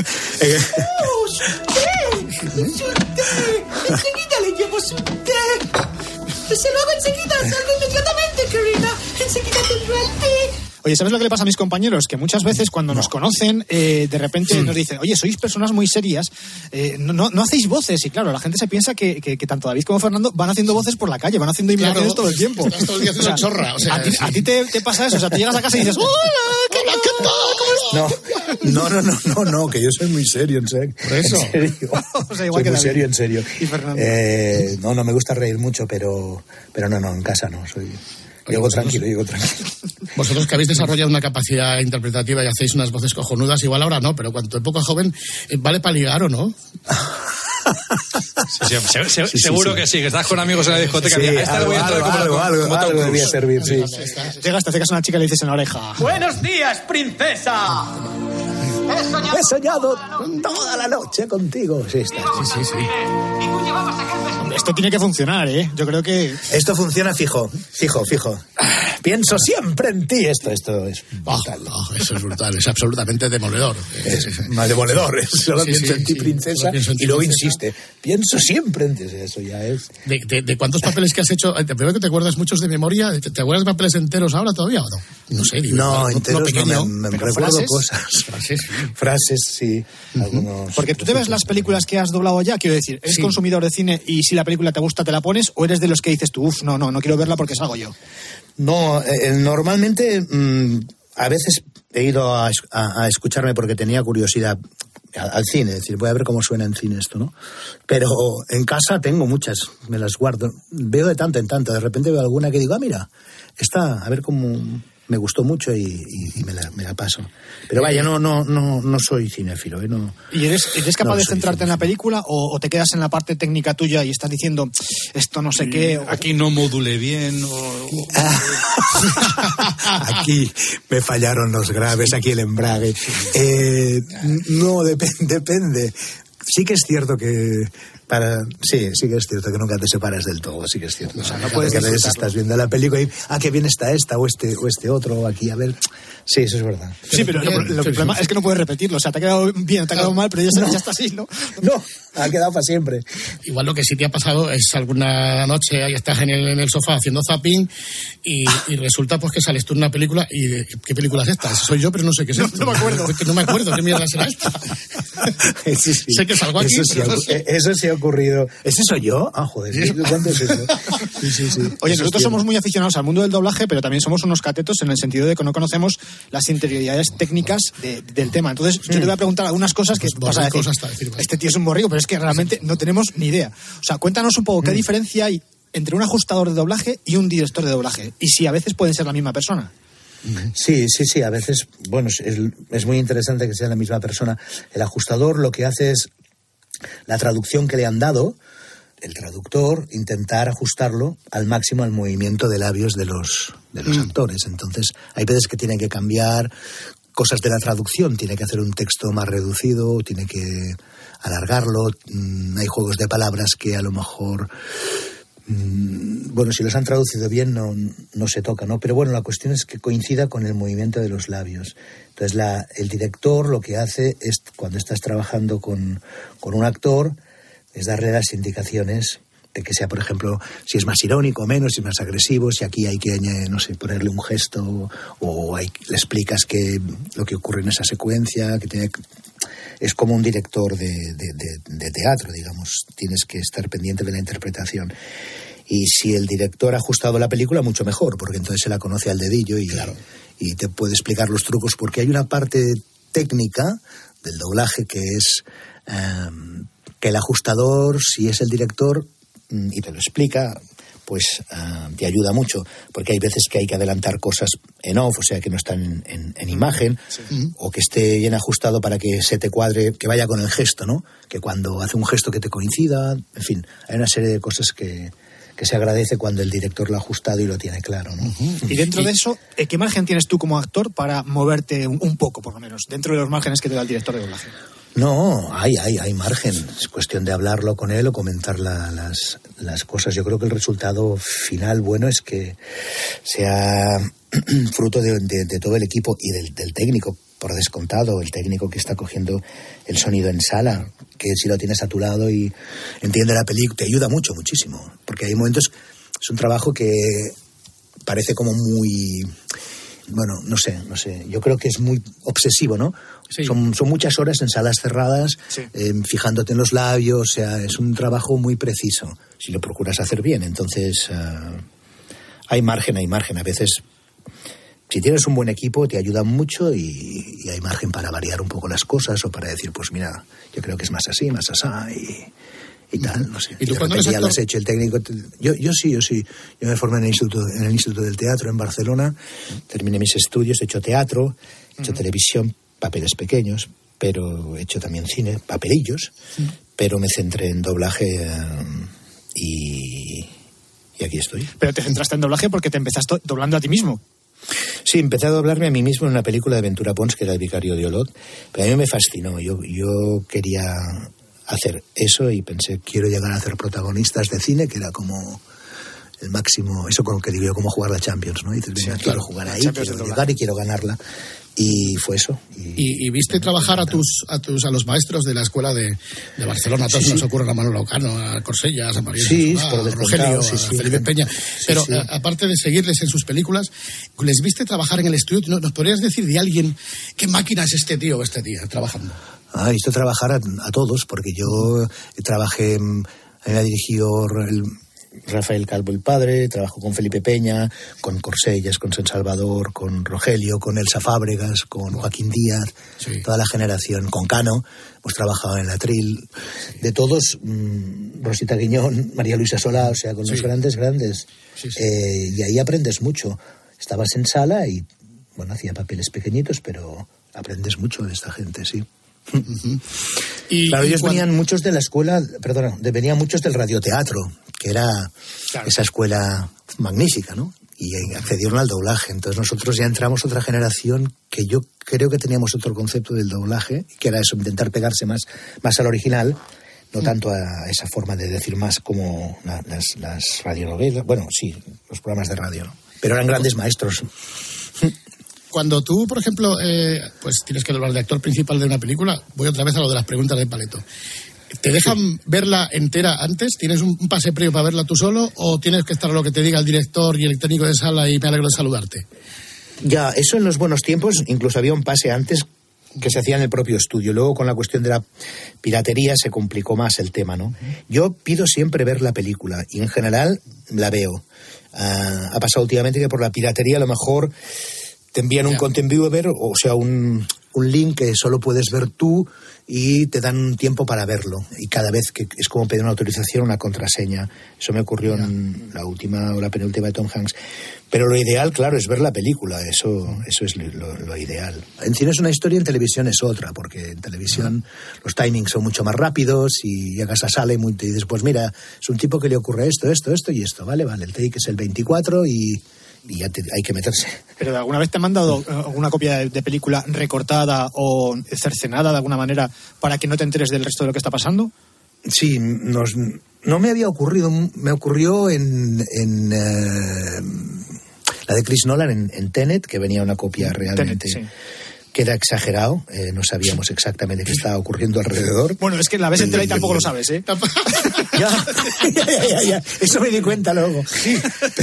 ¡Su té! Enseguida le llevo su té. Se lo hago enseguida, salgo inmediatamente, querida. Enseguida tendré el té. Oye, ¿sabes lo que le pasa a mis compañeros? Que muchas veces cuando nos conocen, de repente nos dicen, oye, sois personas muy serias, no hacéis voces. Y claro, la gente se piensa que tanto David como Fernando van haciendo voces por la calle, van haciendo imitaciones todo el tiempo. Estás todo el día haciendo chorra. O sea, a ti te pasa eso, o sea, te llegas a casa y dices, hola, ¿qué tal? No, que yo soy muy serio, en serio. Por eso. En serio. O sea, igual soy que muy serio, en serio. Y Fernando. No me gusta reír mucho, pero no, en casa no, llego tranquilo. Vosotros que habéis desarrollado una capacidad interpretativa y hacéis unas voces cojonudas, igual ahora no, pero cuando época joven, ¿vale para ligar o no? Seguro que sí, que estás con amigos en la discoteca. Sí, algo debía servir, sí. Llegas, te acercas a una chica y le dices en la oreja, ¡Buenos días, princesa! He soñado toda la noche contigo. Sí, está. Sí. Esto tiene que funcionar, ¿eh? Yo creo que... Esto funciona fijo. Pienso siempre en ti. Esto es brutal. Eso es brutal, es absolutamente demoledor. Más demoledor. Solo pienso en ti, sí, princesa, y luego insiste. Pienso siempre en ti. Eso ya es... ¿De cuántos papeles que has hecho? Primero que te acuerdas muchos de memoria. ¿Te acuerdas de papeles enteros ahora todavía o no? No sé. No, enteros pequeño, no, me recuerdo frases, cosas. Frases, sí. Algunos, porque tú te ves las películas que has doblado ya, quiero decir, ¿eres consumidor de cine y si la película te gusta te la pones o eres de los que dices tú, no quiero verla porque salgo yo? No, normalmente a veces he ido a escucharme porque tenía curiosidad al cine, es decir, voy a ver cómo suena en cine esto, ¿no? Pero en casa tengo muchas, me las guardo, veo de tanto en tanto, de repente veo alguna que digo, mira, esta, a ver cómo... Me gustó mucho y me la paso. Pero vaya, no soy cinéfilo. No, ¿Y eres capaz de centrarte en la película o te quedas en la parte técnica tuya y estás diciendo esto no sé qué? Aquí no modulé bien. Aquí me fallaron los graves, aquí el embrague. No, depende. Sí que es cierto que... Sí que es cierto que nunca te separas del todo, sí que es cierto. O sea, no puedes porque a veces estás viendo la película y, qué bien está esta o este otro aquí, a ver. Sí, eso es verdad. Sí, pero el problema es que no puedes repetirlo. O sea, te ha quedado bien, te ha quedado mal, pero ya está así, ¿no? No, ha quedado para siempre. Igual lo que sí te ha pasado es alguna noche ahí estás en el sofá haciendo zapping y resulta pues que sales tú en una película y ¿qué película es esta? Soy yo, pero no sé qué es esto. No me acuerdo. No me acuerdo, ¿qué mierda será esta? Sí. Sé que salgo aquí. Eso sí ha ocurrido. ¿Ese soy yo? Joder, ¿cuándo es eso? Sí. Oye, nosotros somos muy aficionados al mundo del doblaje, pero también somos unos catetos en el sentido de que no conocemos las interioridades técnicas del tema. Entonces, yo te voy a preguntar algunas cosas que vas a decir, este tío es un borrico, pero es que realmente no tenemos ni idea. O sea, cuéntanos un poco qué diferencia hay entre un ajustador de doblaje y un director de doblaje. Y si a veces pueden ser la misma persona. Sí, a veces, bueno, es muy interesante que sea la misma persona. El ajustador lo que hace es la traducción que le han dado, el traductor, intentar ajustarlo al máximo al movimiento de labios de los actores. Entonces, hay veces que tiene que cambiar cosas de la traducción, tiene que hacer un texto más reducido, tiene que alargarlo, hay juegos de palabras que a lo mejor... Bueno, si los han traducido bien no se toca, ¿no? Pero bueno, la cuestión es que coincida con el movimiento de los labios. Entonces el director lo que hace es, cuando estás trabajando con un actor, es darle las indicaciones de que sea, por ejemplo, si es más irónico o menos, si es más agresivo, si aquí hay que, no sé, ponerle un gesto o le explicas lo que ocurre en esa secuencia, es como un director de teatro, digamos. Tienes que estar pendiente de la interpretación. Y si el director ha ajustado la película, mucho mejor, porque entonces se la conoce al dedillo y te puede explicar los trucos, porque hay una parte técnica del doblaje que es que el ajustador, si es el director y te lo explica, pues te ayuda mucho, porque hay veces que hay que adelantar cosas en off, o sea, que no están en imagen, o que esté bien ajustado para que se te cuadre, que vaya con el gesto, ¿no? Que cuando hace un gesto que te coincida, en fin, hay una serie de cosas que se agradece cuando el director lo ha ajustado y lo tiene claro, ¿no? Y dentro de eso, ¿qué margen tienes tú como actor para moverte un poco, por lo menos, dentro de los márgenes que te da el director de doblaje? No, hay margen. Es cuestión de hablarlo con él o comentar las cosas. Yo creo que el resultado final bueno es que sea fruto de todo el equipo y del técnico, por descontado, el técnico que está cogiendo el sonido en sala, que si lo tienes a tu lado y entiende la película, te ayuda muchísimo. Porque hay momentos, es un trabajo que parece como muy... Bueno, no sé, yo creo que es muy obsesivo, ¿no? Sí. Son muchas horas en salas cerradas, fijándote en los labios, o sea, es un trabajo muy preciso, si lo procuras hacer bien. Entonces, hay margen. A veces, si tienes un buen equipo, te ayudan mucho y hay margen para variar un poco las cosas o para decir, pues mira, yo creo que es más así, más asá y tal, no sé. ¿Y tú cuando eres actor? Ya lo has hecho el técnico. Yo sí. Yo me formé en el Instituto del Teatro en Barcelona, terminé mis estudios, he hecho teatro, he hecho televisión, papeles pequeños, pero he hecho también cine, papelillos, pero me centré en doblaje y aquí estoy. Pero te centraste en doblaje porque te empezaste doblando a ti mismo. Sí, empecé a doblarme a mí mismo en una película de Ventura Pons, que era El vicario de Olot, pero a mí me fascinó. Yo quería hacer eso y pensé, quiero llegar a hacer protagonistas de cine, que era como máximo, eso con lo que digo yo, como jugar la Champions, ¿no? Y dices, venga, quiero jugar ahí, quiero llegar y quiero ganarla. Y fue eso. Y viste trabajar a los maestros de la escuela de Barcelona. A todos nos ocurre a Manolo Ocano, a Corsella, a San María, a Rogelio, a Felipe Peña. Pero aparte de seguirles en sus películas, ¿les viste trabajar en el estudio? ¿Nos podrías decir de alguien qué máquina es este tío o esta tía trabajando? He visto trabajar a todos, porque yo trabajé, me dirigió Rafael Calvo el padre, trabajo con Felipe Peña, con Corsellas, con San Salvador, con Rogelio, con Elsa Fábregas, con Joaquín Díaz, toda la generación, con Cano, hemos trabajado en el Atril, de todos, Rosita Guiñón, María Luisa Solá, o sea, con los grandes. Y ahí aprendes mucho. Estabas en sala y, bueno, hacía papeles pequeñitos, pero aprendes mucho de esta gente, sí. Claro, ellos venían muchos de la escuela, venían muchos del radioteatro, que era esa escuela magnífica, ¿no? Y accedieron al doblaje. Entonces nosotros ya entramos otra generación que yo creo que teníamos otro concepto del doblaje, que era eso, intentar pegarse más al original, no tanto a esa forma de decir más como las radionovelas, bueno, sí, los programas de radio, ¿no? Pero eran grandes maestros. Cuando tú, por ejemplo, pues tienes que doblar de actor principal de una película, voy otra vez a lo de las preguntas de Paleto. ¿Te dejan verla entera antes? ¿Tienes un pase previo para verla tú solo? ¿O tienes que estar a lo que te diga el director y el técnico de sala y me alegro de saludarte? Ya, eso en los buenos tiempos incluso había un pase antes que se hacía en el propio estudio. Luego con la cuestión de la piratería se complicó más el tema, ¿no? Yo pido siempre ver la película y en general la veo. Ha pasado últimamente que por la piratería a lo mejor te envían un content viewer, o sea, un link que solo puedes ver tú y te dan un tiempo para verlo. Y cada vez que es como pedir una autorización, una contraseña. Eso me ocurrió en la última o la penúltima de Tom Hanks. Pero lo ideal, claro, es ver la película. Eso es lo ideal. En cine es una historia, en televisión es otra, porque en televisión los timings son mucho más rápidos y llegas a sala y dices, pues mira, es un tipo que le ocurre esto y esto. Vale, el take es el 24 y ya hay que meterse. ¿Pero alguna vez te han mandado alguna copia de película recortada o cercenada de alguna manera para que no te enteres del resto de lo que está pasando? Sí, no me había ocurrido. Me ocurrió en la de Chris Nolan, en Tenet, que venía una copia realmente... Tenet, sí. Que era exagerado, no sabíamos exactamente qué estaba ocurriendo alrededor. Bueno, es que la ves entera y tampoco lo sabes, ¿eh? Ya. Eso me di cuenta luego. Sí.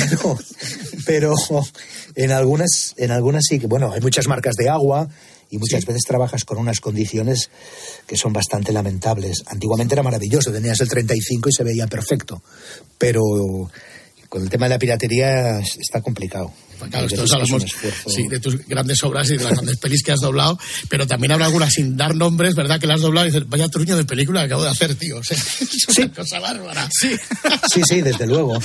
Pero en algunas sí que, bueno, hay muchas marcas de agua y muchas veces trabajas con unas condiciones que son bastante lamentables. Antiguamente era maravilloso, tenías el 35 y se veía perfecto, pero con el tema de la piratería está complicado. Pues claro, todos hablamos de tus grandes obras y de las grandes pelis que has doblado, pero también habrá algunas sin dar nombres, ¿verdad? Que las has doblado y dices, vaya truño de película que acabo de hacer, tío. O sea, es una cosa bárbara. Sí, desde luego.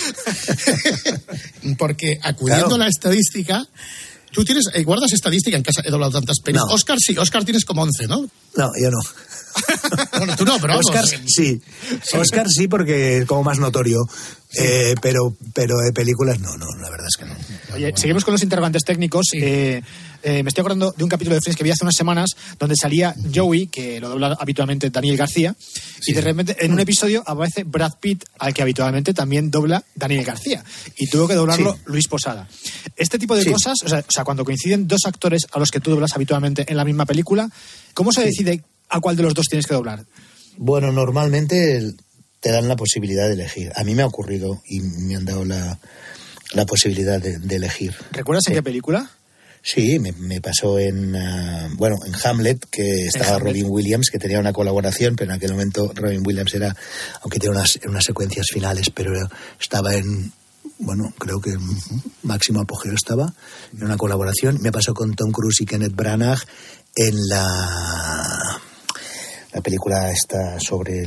Porque acudiendo a la estadística, tú guardas estadística en casa, he doblado tantas pelis. No. Oscar tienes como 11, ¿no? No, yo no. Bueno, tú no, pero vamos. Oscar sí. Oscar sí, porque es como más notorio. Sí. Pero de películas no, la verdad es que no. Oye, seguimos con los interrogantes técnicos. Sí. Me estoy acordando de un capítulo de Friends que vi hace unas semanas donde salía Joey, que lo dobla habitualmente Daniel García, y de repente en un episodio aparece Brad Pitt, al que habitualmente también dobla Daniel García, y tuvo que doblarlo Luis Posada. Este tipo de cosas, o sea, cuando coinciden dos actores a los que tú doblas habitualmente en la misma película, ¿cómo se decide a cuál de los dos tienes que doblar? Bueno, normalmente te dan la posibilidad de elegir. A mí me ha ocurrido y me han dado la posibilidad de elegir. ¿Recuerdas en qué película? Sí, me pasó en Hamlet, que estaba Robin Williams, que tenía una colaboración, pero en aquel momento Robin Williams era, aunque tiene unas secuencias finales, pero estaba creo que máximo apogeo estaba, en una colaboración. Me pasó con Tom Cruise y Kenneth Branagh en la película esta sobre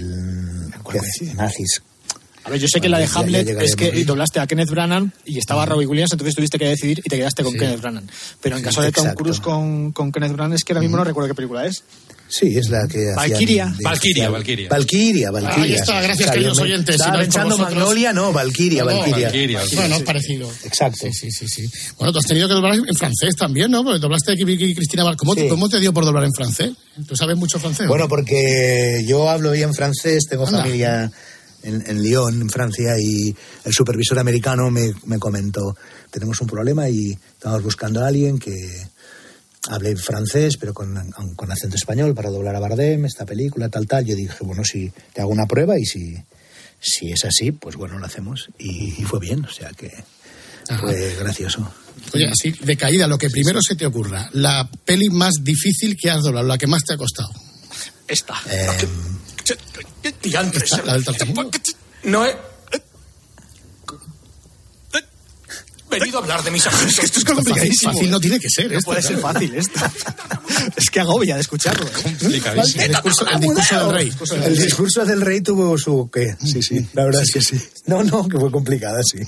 nazis. A ver, yo sé que la de Hamlet es que doblaste a Kenneth Branagh y estaba Robin Williams, entonces tuviste que decidir y te quedaste con Kenneth Branagh. Pero en caso de Tom Cruise con Kenneth Branagh es que ahora mismo no recuerdo qué película es. Sí, es la que Valkyria. Valkyria. Ahí está, gracias, queridos oyentes. Estaba pensando Magnolia, no, Valkyria. Bueno, parecido. Exacto. Sí. Bueno, tú has tenido que doblar en francés también, ¿no? Porque doblaste aquí Cristina Bar. ¿Cómo te dio por doblar en francés? ¿Tú sabes mucho francés? Bueno, porque yo hablo bien francés, tengo familia en Lyon, en Francia, y el supervisor americano me comentó, tenemos un problema y estamos buscando a alguien que hable francés, pero con acento español para doblar a Bardem, esta película, tal. Yo dije, bueno, si te hago una prueba y si es así, pues bueno, lo hacemos. Y fue bien, o sea que fue gracioso. Oye, así de caída, lo que primero se te ocurra, la peli más difícil que has doblado, la que más te ha costado. Esta. La del tartamudo. No he venido a hablar de mis asuntos. Esto es complicadísimo. Fácil no tiene que ser. No puede ser fácil esto. Es que agobia de escucharlo. Complicadísimo. El discurso del rey. El discurso del rey tuvo su qué. Sí. La verdad es que sí. No, que fue complicada, sí.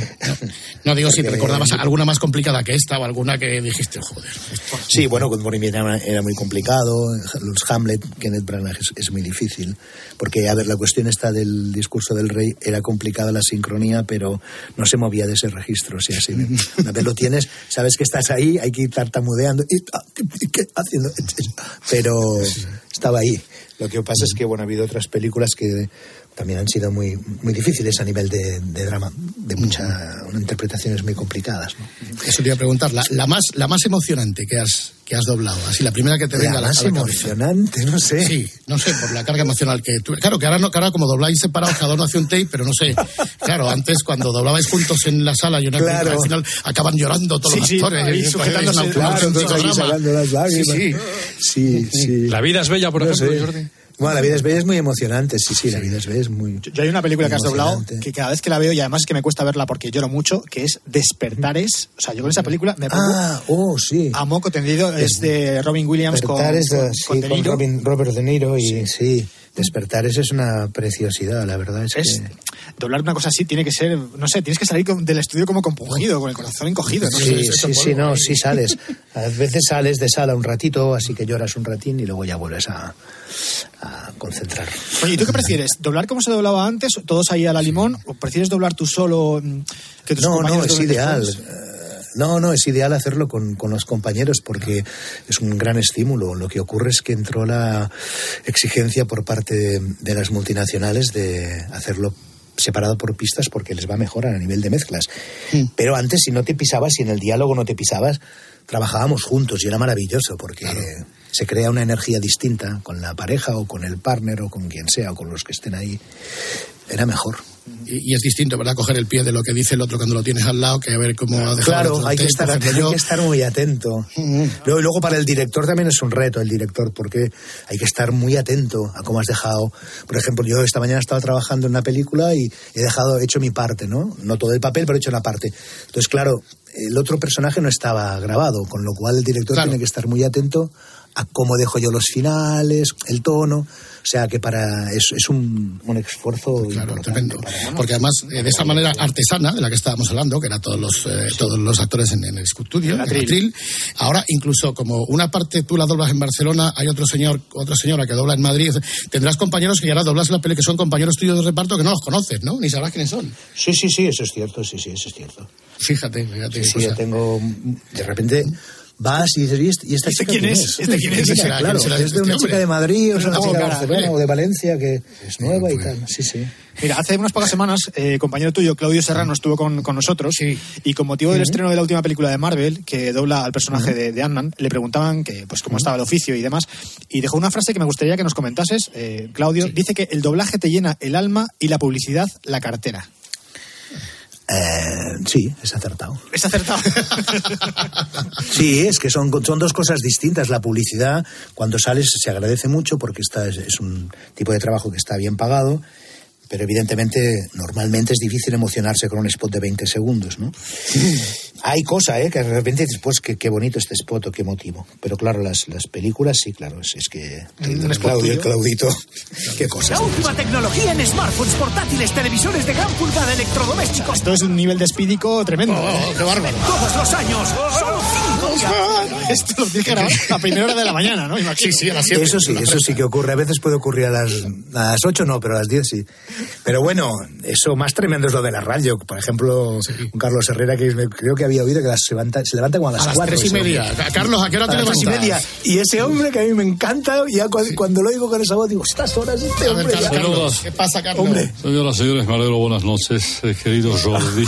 No digo si te recordabas alguna más complicada que esta o alguna que dijiste, joder. Sí, bueno, con Bonnie era muy complicado. Los Hamlet, Kenneth Branagh es muy difícil. Porque, a ver, la cuestión esta del discurso del rey era complicada la sincronía, pero no se movía de ese registro. O sea, si una vez lo tienes, sabes que estás ahí, hay que ir tartamudeando. ¿Qué haciendo? Pero estaba ahí. Lo que pasa es que, bueno, ha habido otras películas que también han sido muy, muy difíciles a nivel de drama, de interpretaciones muy complicadas, ¿no? Eso te iba a preguntar, la más emocionante que has doblado, así la primera que te venga a la cabeza. La más emocionante, no sé. Sí, no sé, por la carga emocional que tú... Claro, que ahora como dobláis separados, cada uno hace un take, pero no sé. Claro, antes cuando doblabais juntos en la sala y una película, al final acaban llorando todos los actores. Y sujetándose, sacando las lágrimas. Sí. La vida es bella, por ejemplo, Jordi. Bueno, La vida es bella es muy emocionante, sí, La vida es bella es muy... Yo hay una película que has doblado que cada vez que la veo, y además es que me cuesta verla porque lloro mucho, que es Despertares. O sea, yo con esa película me pongo sí. a moco tendido. Es de Robin Williams con De Niro. Robert De Niro y sí. Despertares es una preciosidad, la verdad es que... Doblar una cosa así tiene que ser, no sé, tienes que salir del estudio como compungido, con el corazón encogido. ¿No? Sí sales. A veces sales de sala un ratito, así que lloras un ratín y luego ya vuelves a concentrar. Oye, ¿y tú qué prefieres? ¿Doblar como se doblaba antes, todos ahí a la limón, o prefieres doblar tú solo que tus compañeros? No, es ideal. No, es ideal hacerlo con los compañeros porque es un gran estímulo. Lo que ocurre es que entró la exigencia por parte de las multinacionales de hacerlo separado por pistas porque les va mejor a nivel de mezclas. Pero antes, si no te pisabas, si en el diálogo no te pisabas, trabajábamos juntos y era maravilloso porque se crea una energía distinta con la pareja o con el partner o con quien sea o con los que estén ahí. Era mejor. Y es distinto, ¿verdad? Coger el pie de lo que dice el otro cuando lo tienes al lado, que a ver cómo ha dejado. Claro, hay que estar muy atento. Luego para el director también es un reto, porque hay que estar muy atento a cómo has dejado. Por ejemplo, yo esta mañana estaba trabajando en una película y he hecho mi parte, ¿no? No todo el papel, pero he hecho una parte. Entonces, claro, el otro personaje no estaba grabado, con lo cual el director tiene que estar muy atento a cómo dejo yo los finales, el tono. O sea que es un esfuerzo tremendo. Porque además de esa manera artesana de la que estábamos hablando, que eran todos los actores en el estudio, en Atril, ahora incluso como una parte tú la doblas en Barcelona, hay otra señora que dobla en Madrid, tendrás compañeros que ya doblas la peli que son compañeros tuyos de reparto que no los conoces, ¿no? Ni sabrás quiénes son. Sí, eso es cierto, eso es cierto. Fíjate. Sí, yo tengo, de repente... Vas y dices, ¿y esta chica quién es? ¿Este quién es? Claro, es de una chica de Madrid, o es una chica de Barcelona o de Valencia, que es nueva y tal. Sí. Mira, hace unas pocas semanas, compañero tuyo, Claudio Serrano, estuvo con nosotros y con motivo del estreno de la última película de Marvel, que dobla al personaje de Ant-Man, le preguntaban que pues cómo estaba el oficio y demás, y dejó una frase que me gustaría que nos comentases. Claudio dice que el doblaje te llena el alma y la publicidad la cartera. Sí, es acertado. ¿Es acertado? Sí, es que son dos cosas distintas. La publicidad, cuando sales, se agradece mucho porque es un tipo de trabajo que está bien pagado, pero evidentemente, normalmente es difícil emocionarse con un spot de 20 segundos, ¿no? Hay cosa, que de repente después, qué bonito este spot o qué motivo. Pero claro, las películas, sí, claro, es que... Claudito, qué cosa. La última tecnología en smartphones, portátiles, televisores de gran pulgada, electrodomésticos. Esto es un nivel despídico tremendo. ¡Qué bárbaro! Todos los años, solo 5 Esto lo tienes que grabar a primera hora de la mañana, ¿no? Imagino. Sí, a las 7. Eso sí que ocurre. A veces puede ocurrir a las 8, no, pero a las 10 sí. Pero bueno, eso más tremendo es lo de la radio. Por ejemplo, un Carlos Herrera, que creo que había oído que se levanta como a las 4. 3:30. Carlos, ¿a qué hora te levantas? 3:30. Y ese hombre que a mí me encanta, ya cuando lo oigo con esa voz, digo, estas horas este hombre. Carlos, ¿qué pasa, Carlos? Hombre. Señoras y señores, me alegro, buenas noches, querido Jordi.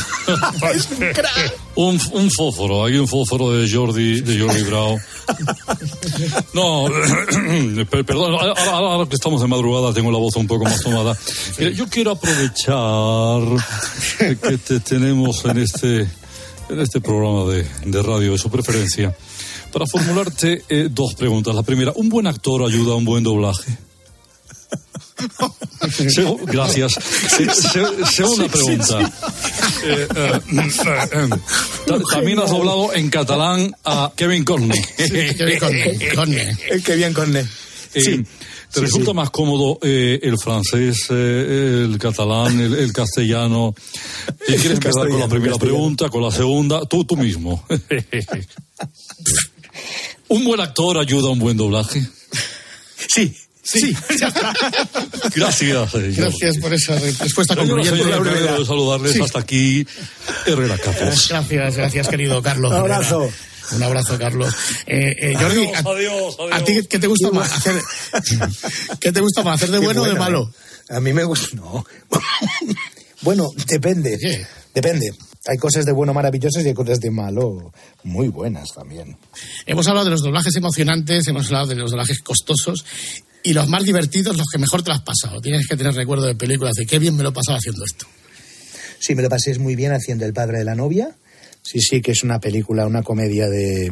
un fósforo, hay un fósforo de Jordi Brau. No, perdón, ahora que estamos de madrugada tengo la voz un poco más tomada. Yo quiero aprovechar que te tenemos en este programa de radio de su preferencia para formularte 2 preguntas. La primera, ¿un buen actor ayuda a un buen doblaje? Gracias. Segunda pregunta. También has doblado en catalán a Kevin Conner. Kevin Conner. Sí. ¿Te resulta más cómodo el francés, el catalán, el castellano? ¿Y quieres empezar con la primera pregunta, con la segunda? Tú mismo. ¿Un buen actor ayuda a un buen doblaje? Sí. Ya está. Gracias. Gracias por esa respuesta concluyente. Quiero saludarles hasta aquí, Herrera Capos. Gracias, querido Carlos. Un abrazo. Un abrazo, Carlos. Jordi, adiós. ¿A ti qué te gusta más hacer? ¿Qué te gusta más, hacer de bueno o de malo? A mí me gusta... No. Bueno, depende. ¿Qué? Depende. Hay cosas de bueno maravillosas y hay cosas de malo muy buenas también. Hemos hablado de los doblajes emocionantes, hemos hablado de los doblajes costosos y los más divertidos, los que mejor te has pasado. Tienes que tener recuerdo de películas de qué bien me lo he pasado haciendo esto. Sí, me lo pasé muy bien haciendo El padre de la novia. Sí, que es una película, una comedia de...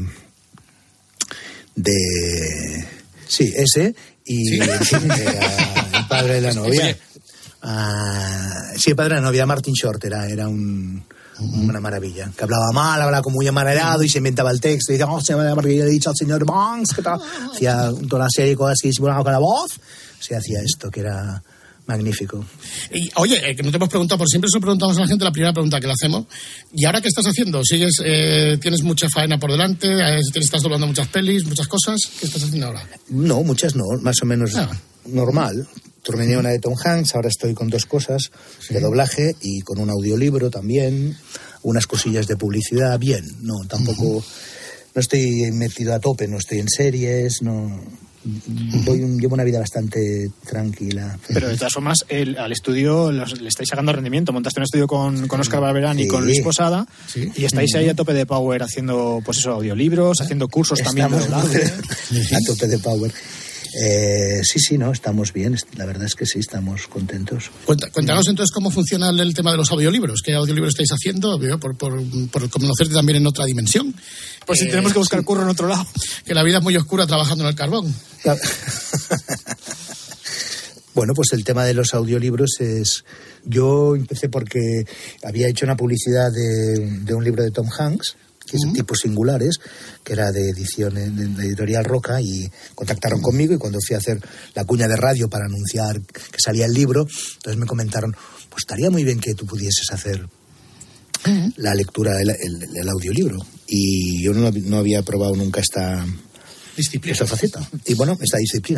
Sí, ese. Y ¿sí? El padre de la novia. Sí, el padre de la novia, Martin Short, era una maravilla. Que hablaba mal, hablaba como muy amanerado y se inventaba el texto. Y decía, porque yo le he dicho al señor Banks, que tal. Hacía toda una serie de cosas que se ponían con la voz. Se hacía esto, que era... magnífico. Y, oye, que no te hemos preguntado, por siempre se lo preguntamos a la gente, la primera pregunta que le hacemos. ¿Y ahora qué estás haciendo? ¿Sigues, tienes mucha faena por delante? ¿Estás doblando muchas pelis, muchas cosas? ¿Qué estás haciendo ahora? No, muchas no, más o menos normal. Terminé una de Tom Hanks, ahora estoy con 2 cosas de doblaje y con un audiolibro también, unas cosillas de publicidad, bien, no, tampoco, no estoy metido a tope, no estoy en series, no... Llevo una vida bastante tranquila. Pero de todas formas, al estudio le estáis sacando rendimiento. Montaste un estudio con Óscar Barberán y con Luis Posada, y estáis ahí a tope de power haciendo, pues eso, audiolibros, haciendo cursos también. A tope de power. Sí, no, estamos bien. La verdad es que sí, estamos contentos. Cuéntanos entonces cómo funciona el tema de los audiolibros. ¿Qué audiolibros estáis haciendo? Por conocerte también en otra dimensión. Pues si tenemos que buscar curro en otro lado. Que la vida es muy oscura trabajando en el carbón. Bueno, pues el tema de los audiolibros es... Yo empecé porque había hecho una publicidad de un libro de Tom Hanks, que es Tipos Singulares, que era de edición de Editorial Roca, y contactaron conmigo, y cuando fui a hacer la cuña de radio para anunciar que salía el libro, entonces me comentaron, pues estaría muy bien que tú pudieses hacer la lectura, el audiolibro. Y yo no había probado nunca esta faceta. Y bueno, esta disciplina.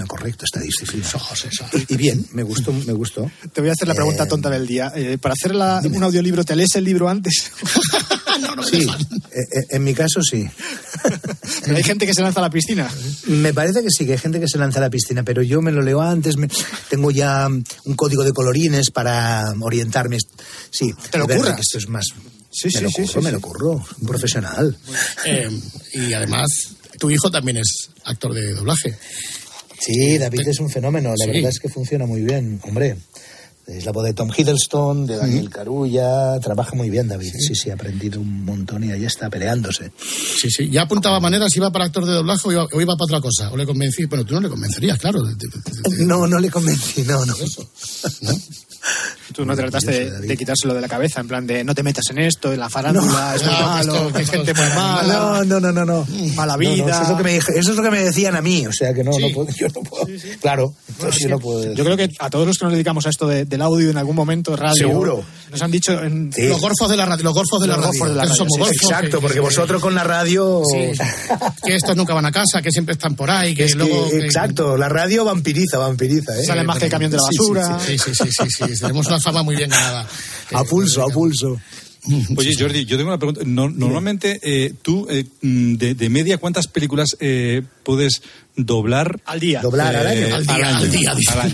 Y bien, me gustó. Te voy a hacer la pregunta tonta del día. Para hacer un audiolibro, ¿te lees el libro antes? Sí, en mi caso sí. Pero hay gente que se lanza a la piscina. Me parece que sí, que hay gente que se lanza a la piscina, pero yo me lo leo antes, tengo ya un código de colorines para orientarme. Sí, ¿te lo curras? Esto es más... Sí, me lo curro, un profesional. Y además, tu hijo también es actor de doblaje. Sí, David es un fenómeno, la verdad es que funciona muy bien, hombre. Es la voz de Tom Hiddleston, de Daniel Carulla, trabaja muy bien David, sí, ha aprendido un montón y ahí está peleándose. Sí, ya apuntaba maneras, iba para actor de doblaje o iba para otra cosa, o le convencí, bueno, tú no le convencerías, claro. No le convencí, no. Eso, ¿no? Tú no trataste de quitárselo de la cabeza, en plan de no te metas en esto, en la farándula, es muy malo, que hay gente muy mala. No. Mala vida. No, eso es lo que me decían a mí, o sea que no puedo, yo no puedo. Sí. Claro, entonces yo no puedo. Yo creo que a todos los que nos dedicamos a esto del audio en algun momento, radio. Seguro. Nos han dicho los gorfos de la radio, somos golfos. Exacto, porque vosotros con la radio que estos nunca van a casa, que siempre están por ahí, exacto, la radio vampiriza, Sale más que el camión de la basura. Sí, tenemos una fama muy bien ganada. A pulso. Oye, Jordi, yo tengo una pregunta. Normalmente, tú, de media, ¿cuántas películas puedes doblar? Al día. ¿Doblar al año? Al día.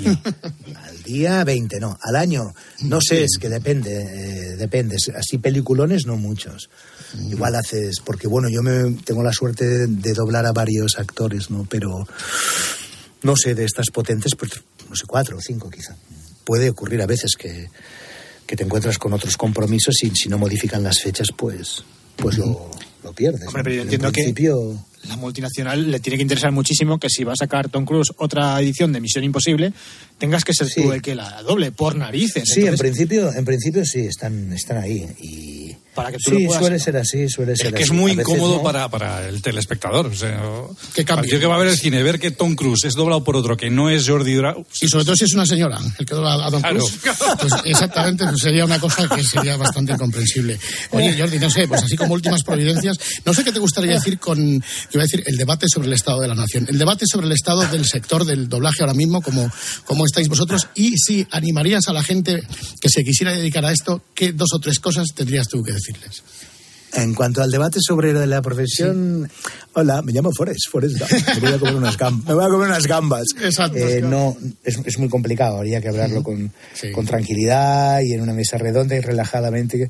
Al día 20, no. Al año, no sé, es que depende. Así peliculones, no muchos. Igual haces, porque bueno, yo tengo la suerte de doblar a varios actores, ¿no? Pero, no sé, de estas potentes, pues, no sé, 4 o 5 quizá. Puede ocurrir a veces que te encuentras con otros compromisos y si no modifican las fechas, pues lo pierdes. Hombre, pero yo entiendo que la multinacional le tiene que interesar muchísimo que si va a sacar Tom Cruise otra edición de Misión Imposible, tengas que ser tú el que la doble, por narices. Sí, entonces, en principio sí, están ahí y... Para que tú lo puedas... suele ser así. Es muy incómodo para el telespectador. O sea, que cambie. Que va a ver el cine, ver que Tom Cruise es doblado por otro que no es Jordi Durão. Y sobre todo si es una señora el que dobla a Tom Cruise. Pues exactamente, pues sería una cosa que sería bastante incomprensible. Oye, Jordi, no sé, pues así como últimas providencias, no sé qué te gustaría decir el debate sobre el estado de la nación, el debate sobre el estado del sector del doblaje ahora mismo, como estáis vosotros, y si animarías a la gente que se quisiera dedicar a esto, ¿qué 2 o 3 cosas tendrías tú que decirles? En cuanto al debate sobre la profesión, hola, me llamo Forrest Gump. Me voy a comer unas gambas. Exacto. No, es muy complicado, habría que hablarlo con tranquilidad y en una mesa redonda y relajadamente.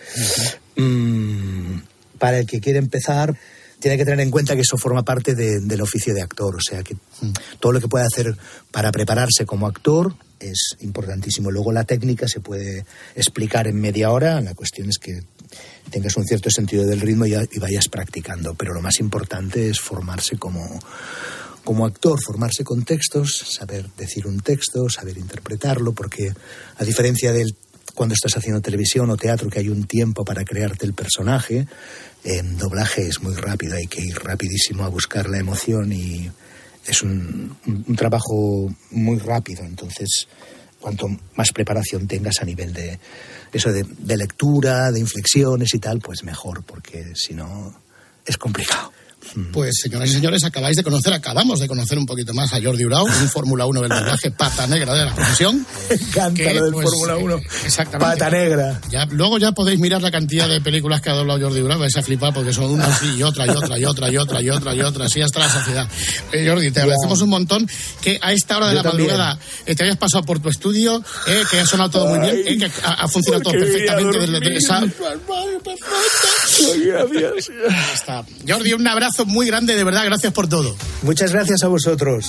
Para el que quiere empezar, tiene que tener en cuenta que eso forma parte del oficio de actor, o sea que todo lo que puede hacer para prepararse como actor es importantísimo. Luego la técnica se puede explicar en media hora, la cuestión es que tengas un cierto sentido del ritmo y vayas practicando, pero lo más importante es formarse como actor, formarse con textos, saber decir un texto, saber interpretarlo, porque a diferencia del cuando estás haciendo televisión o teatro, que hay un tiempo para crearte el personaje, en doblaje es muy rápido, hay que ir rapidísimo a buscar la emoción y es un trabajo muy rápido. Entonces, cuanto más preparación tengas a nivel de eso de lectura, de inflexiones y tal, pues mejor, porque si no es complicado. Pues, señoras y señores, acabamos de conocer un poquito más a Jordi Durão, un Fórmula 1 del doblaje, pata negra de la profesión. Me encanta lo del Fórmula 1. Exactamente. Pata negra. Luego ya podéis mirar la cantidad de películas que ha doblado Jordi Durão, vais a flipar porque son una así y otra, así hasta la saciedad. Jordi, te agradecemos un montón que a esta hora de la madrugada te hayas pasado por tu estudio, que ha sonado todo muy bien, que ha funcionado todo perfectamente. Gracias. Está. Jordi, un abrazo muy grande, de verdad, gracias por todo. Muchas gracias a vosotros.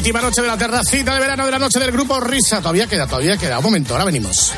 última noche de la terracita de verano de la noche del Grupo Risa. Todavía queda. Un momento, ahora venimos.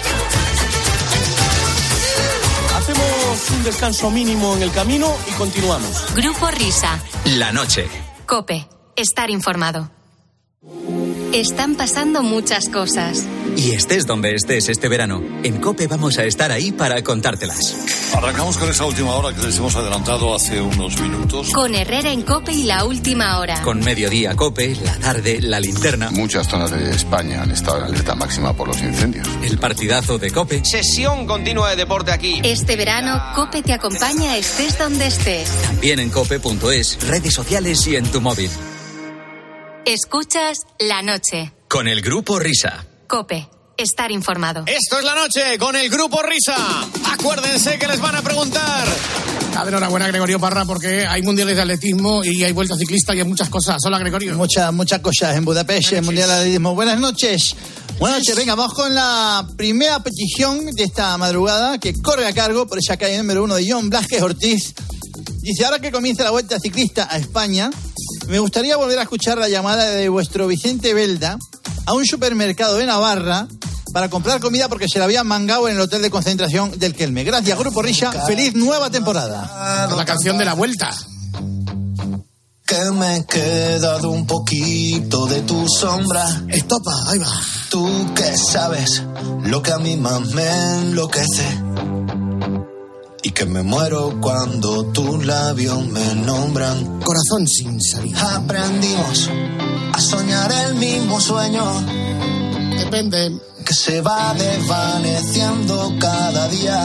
Hacemos un descanso mínimo en el camino y continuamos. Grupo Risa. La noche. COPE. Estar informado. Están pasando muchas cosas. Y estés donde estés este verano, en COPE vamos a estar ahí para contártelas. Arrancamos con esa última hora que les hemos adelantado hace unos minutos. Con Herrera en COPE y la última hora. Con Mediodía COPE, la tarde, la linterna. Muchas zonas de España han estado en alerta máxima por los incendios. El partidazo de COPE. Sesión continua de deporte aquí. Este verano, COPE te acompaña estés donde estés. También en cope.es, redes sociales y en tu móvil. Escuchas La Noche. Con el Grupo Risa. COPE. Estar informado. Esto es La Noche con el Grupo Risa. Acuérdense que les van a preguntar. Enhorabuena, Gregorio Parra, porque hay mundiales de atletismo y hay vuelta ciclista y hay muchas cosas. Hola, Gregorio. Muchas cosas en Budapest, el mundial de atletismo. Buenas noches. Buenas noches, venga, vamos con la primera petición de esta madrugada que corre a cargo por esa calle número 1 de John Blázquez Ortiz. Dice, ahora que comienza la vuelta ciclista a España, me gustaría volver a escuchar la llamada de vuestro Vicente Belda a un supermercado de Navarra para comprar comida porque se la habían mangado en el hotel de concentración del Kelme. Gracias, Grupo Risa. Feliz nueva temporada. La canción de la vuelta. Que me he quedado un poquito de tu sombra. Estopa, ahí va. Tú que sabes lo que a mí más me enloquece. Y que me muero cuando tus labios me nombran. Corazón sin salida. Aprendimos a soñar el mismo sueño. Depende. Que se va desvaneciendo cada día.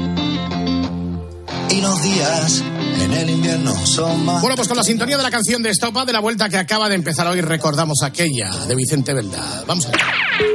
Y los días en el invierno son más. Bueno, pues con la sintonía de la canción de Estopa de la vuelta que acaba de empezar hoy, recordamos aquella de Vicente Belda. Vamos a ver.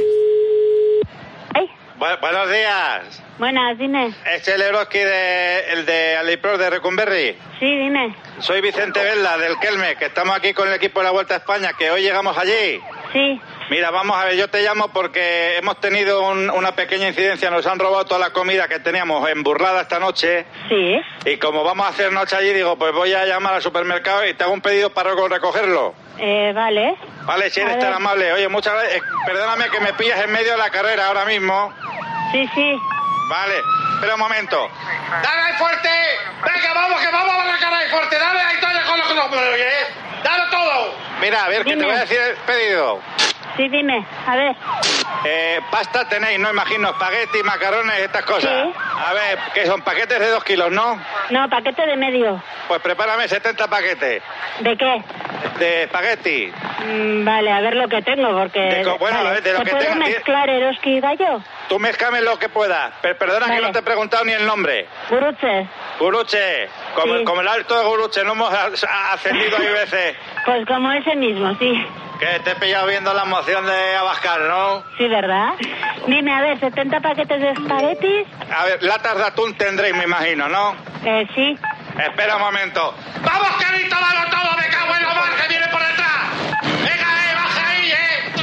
Buenos días. Buenas, dime. ¿Es el Eroski el de Alipro de Recumberri? Sí, dime. Soy Vicente Belda del Kelme, que estamos aquí con el equipo de la Vuelta a España, que hoy llegamos allí. Sí. Mira, vamos a ver, yo te llamo porque hemos tenido una pequeña incidencia, nos han robado toda la comida que teníamos en Burlada esta noche. Sí. Y como vamos a hacer noche allí, digo, pues voy a llamar al supermercado y te hago un pedido para recogerlo. Vale. Vale, si eres tan amable. Oye, muchas gracias. Perdóname que me pillas en medio de la carrera ahora mismo. Sí, sí. Vale, espera un momento. ¡Dale ahí fuerte! ¡Venga, vamos, que vamos a arrancar ahí fuerte! ¡Dale ahí todo con los ¡dale todo! Mira, a ver, que te voy a decir el pedido. Sí, dime, a ver. Pasta tenéis, no imagino, espagueti, macarrones, estas cosas. Sí. A ver, que son paquetes de 2 kilos, ¿no? No, paquete de medio. Pues prepárame 70 paquetes. ¿De qué? De espagueti. Vale, a ver lo que tengo, porque... Bueno, vale. a ver, de lo ¿Te que puedo tengas. mezclar Eroski y Gallo? Tú mezclame lo que puedas. Perdona que no te he preguntado ni el nombre. Guruche. Guruche. Como el alto de Guruche, no hemos ascendido ahí veces. Pues como ese mismo, sí. Que te he pillado viendo la moción de Abascal, ¿no? Sí, ¿verdad? Dime, a ver, 70 paquetes de espaguetis. A ver, latas de atún tendréis, me imagino, ¿no? Sí. Espera un momento. ¡Vamos, Carito, dalo todo! ¡Me cago en la mar, que viene por detrás! ¡Venga, baja ahí,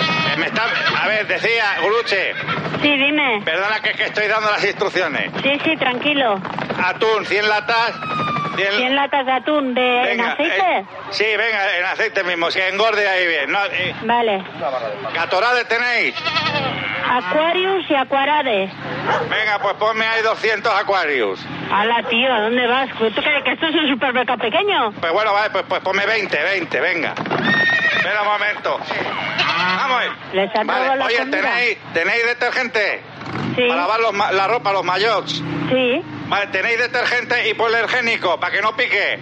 A ver, decía, Guruche. Sí, dime. Perdona que estoy dando las instrucciones. Sí, tranquilo. Atún, 100 latas... 100 latas de atún ¿en aceite? Sí, venga, en aceite mismo, que engorde ahí bien. No, Vale. ¿Gatorade tenéis? Aquarius y Aquarade. Venga, pues ponme ahí 200 Aquarius. Hala, tío, ¿a dónde vas? ¿Tú crees que esto es un supermercado pequeño? Pues bueno, vale, pues ponme 20, venga. Espera un momento. Vamos. ¿Les han robado la Oye, comida? ¿tenéis detergente? Sí. Para lavar la ropa, los maillots. Sí. Vale, ¿tenéis detergente hipoalergénico para que no pique?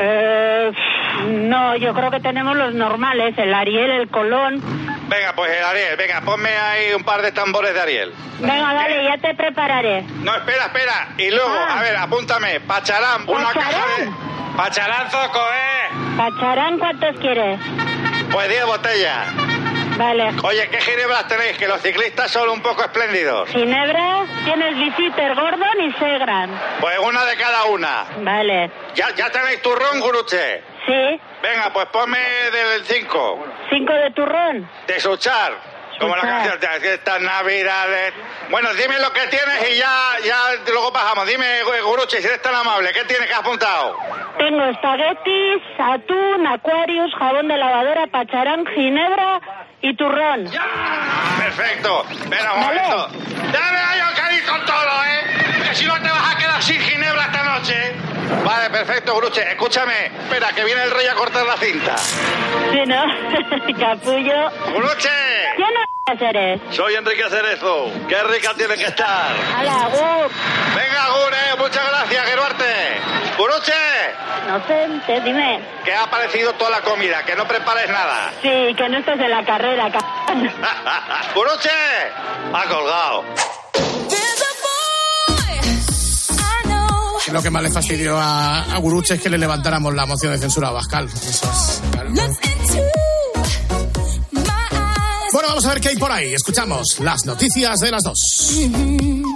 No, yo creo que tenemos los normales, el Ariel, el Colón. Venga, pues el Ariel, venga, ponme ahí un par de tambores de Ariel. Venga, dale, ya te prepararé. No, espera. Y luego, a ver, apúntame, Pacharán, una caja de... Pacharán, Zoco, ¿Pacharán cuántos quieres? Pues 10 botellas. Vale. Oye, ¿qué ginebras tenéis? Que los ciclistas son un poco espléndidos. Ginebra, tienes Visiter, Gordon y Segran. Pues una de cada una. Vale. ¿Ya tenéis turrón, Guruche? Sí. Venga, pues ponme del 5. ¿5 de turrón? De Suchar. Como la canción, estas navidades. Bueno, dime lo que tienes y ya luego bajamos. Dime, Guruchi, si eres tan amable, ¿qué tienes que has apuntado? Tengo espaguetis, atún, Aquarius, jabón de lavadora, pacharán, ginebra y turrón. ¡Ya! Perfecto. Espera un momento. Dame ahí el carito todo, que si no te vas a quedar sin ginebra esta noche. Vale, perfecto, Guruche. Escúchame. Espera, que viene el rey a cortar la cinta. Sí, ¿no? Capullo. ¡Guruche! ¿Quién eres? Soy Enrique Cerezo. ¡Qué rica tiene que estar! ¡Hala, Gur! Venga, Gur, muchas gracias, Geruarte. ¡Guruche! Inocente, dime. ¿Qué ha parecido toda la comida? Que no prepares nada. Sí, que no estás en la carrera, ¡Guruche! Ha colgado. Lo que más le fastidió a Guruche es que le levantáramos la moción de censura a Abascal. Eso es, claro. Bueno, vamos a ver qué hay por ahí. Escuchamos las noticias de las 2.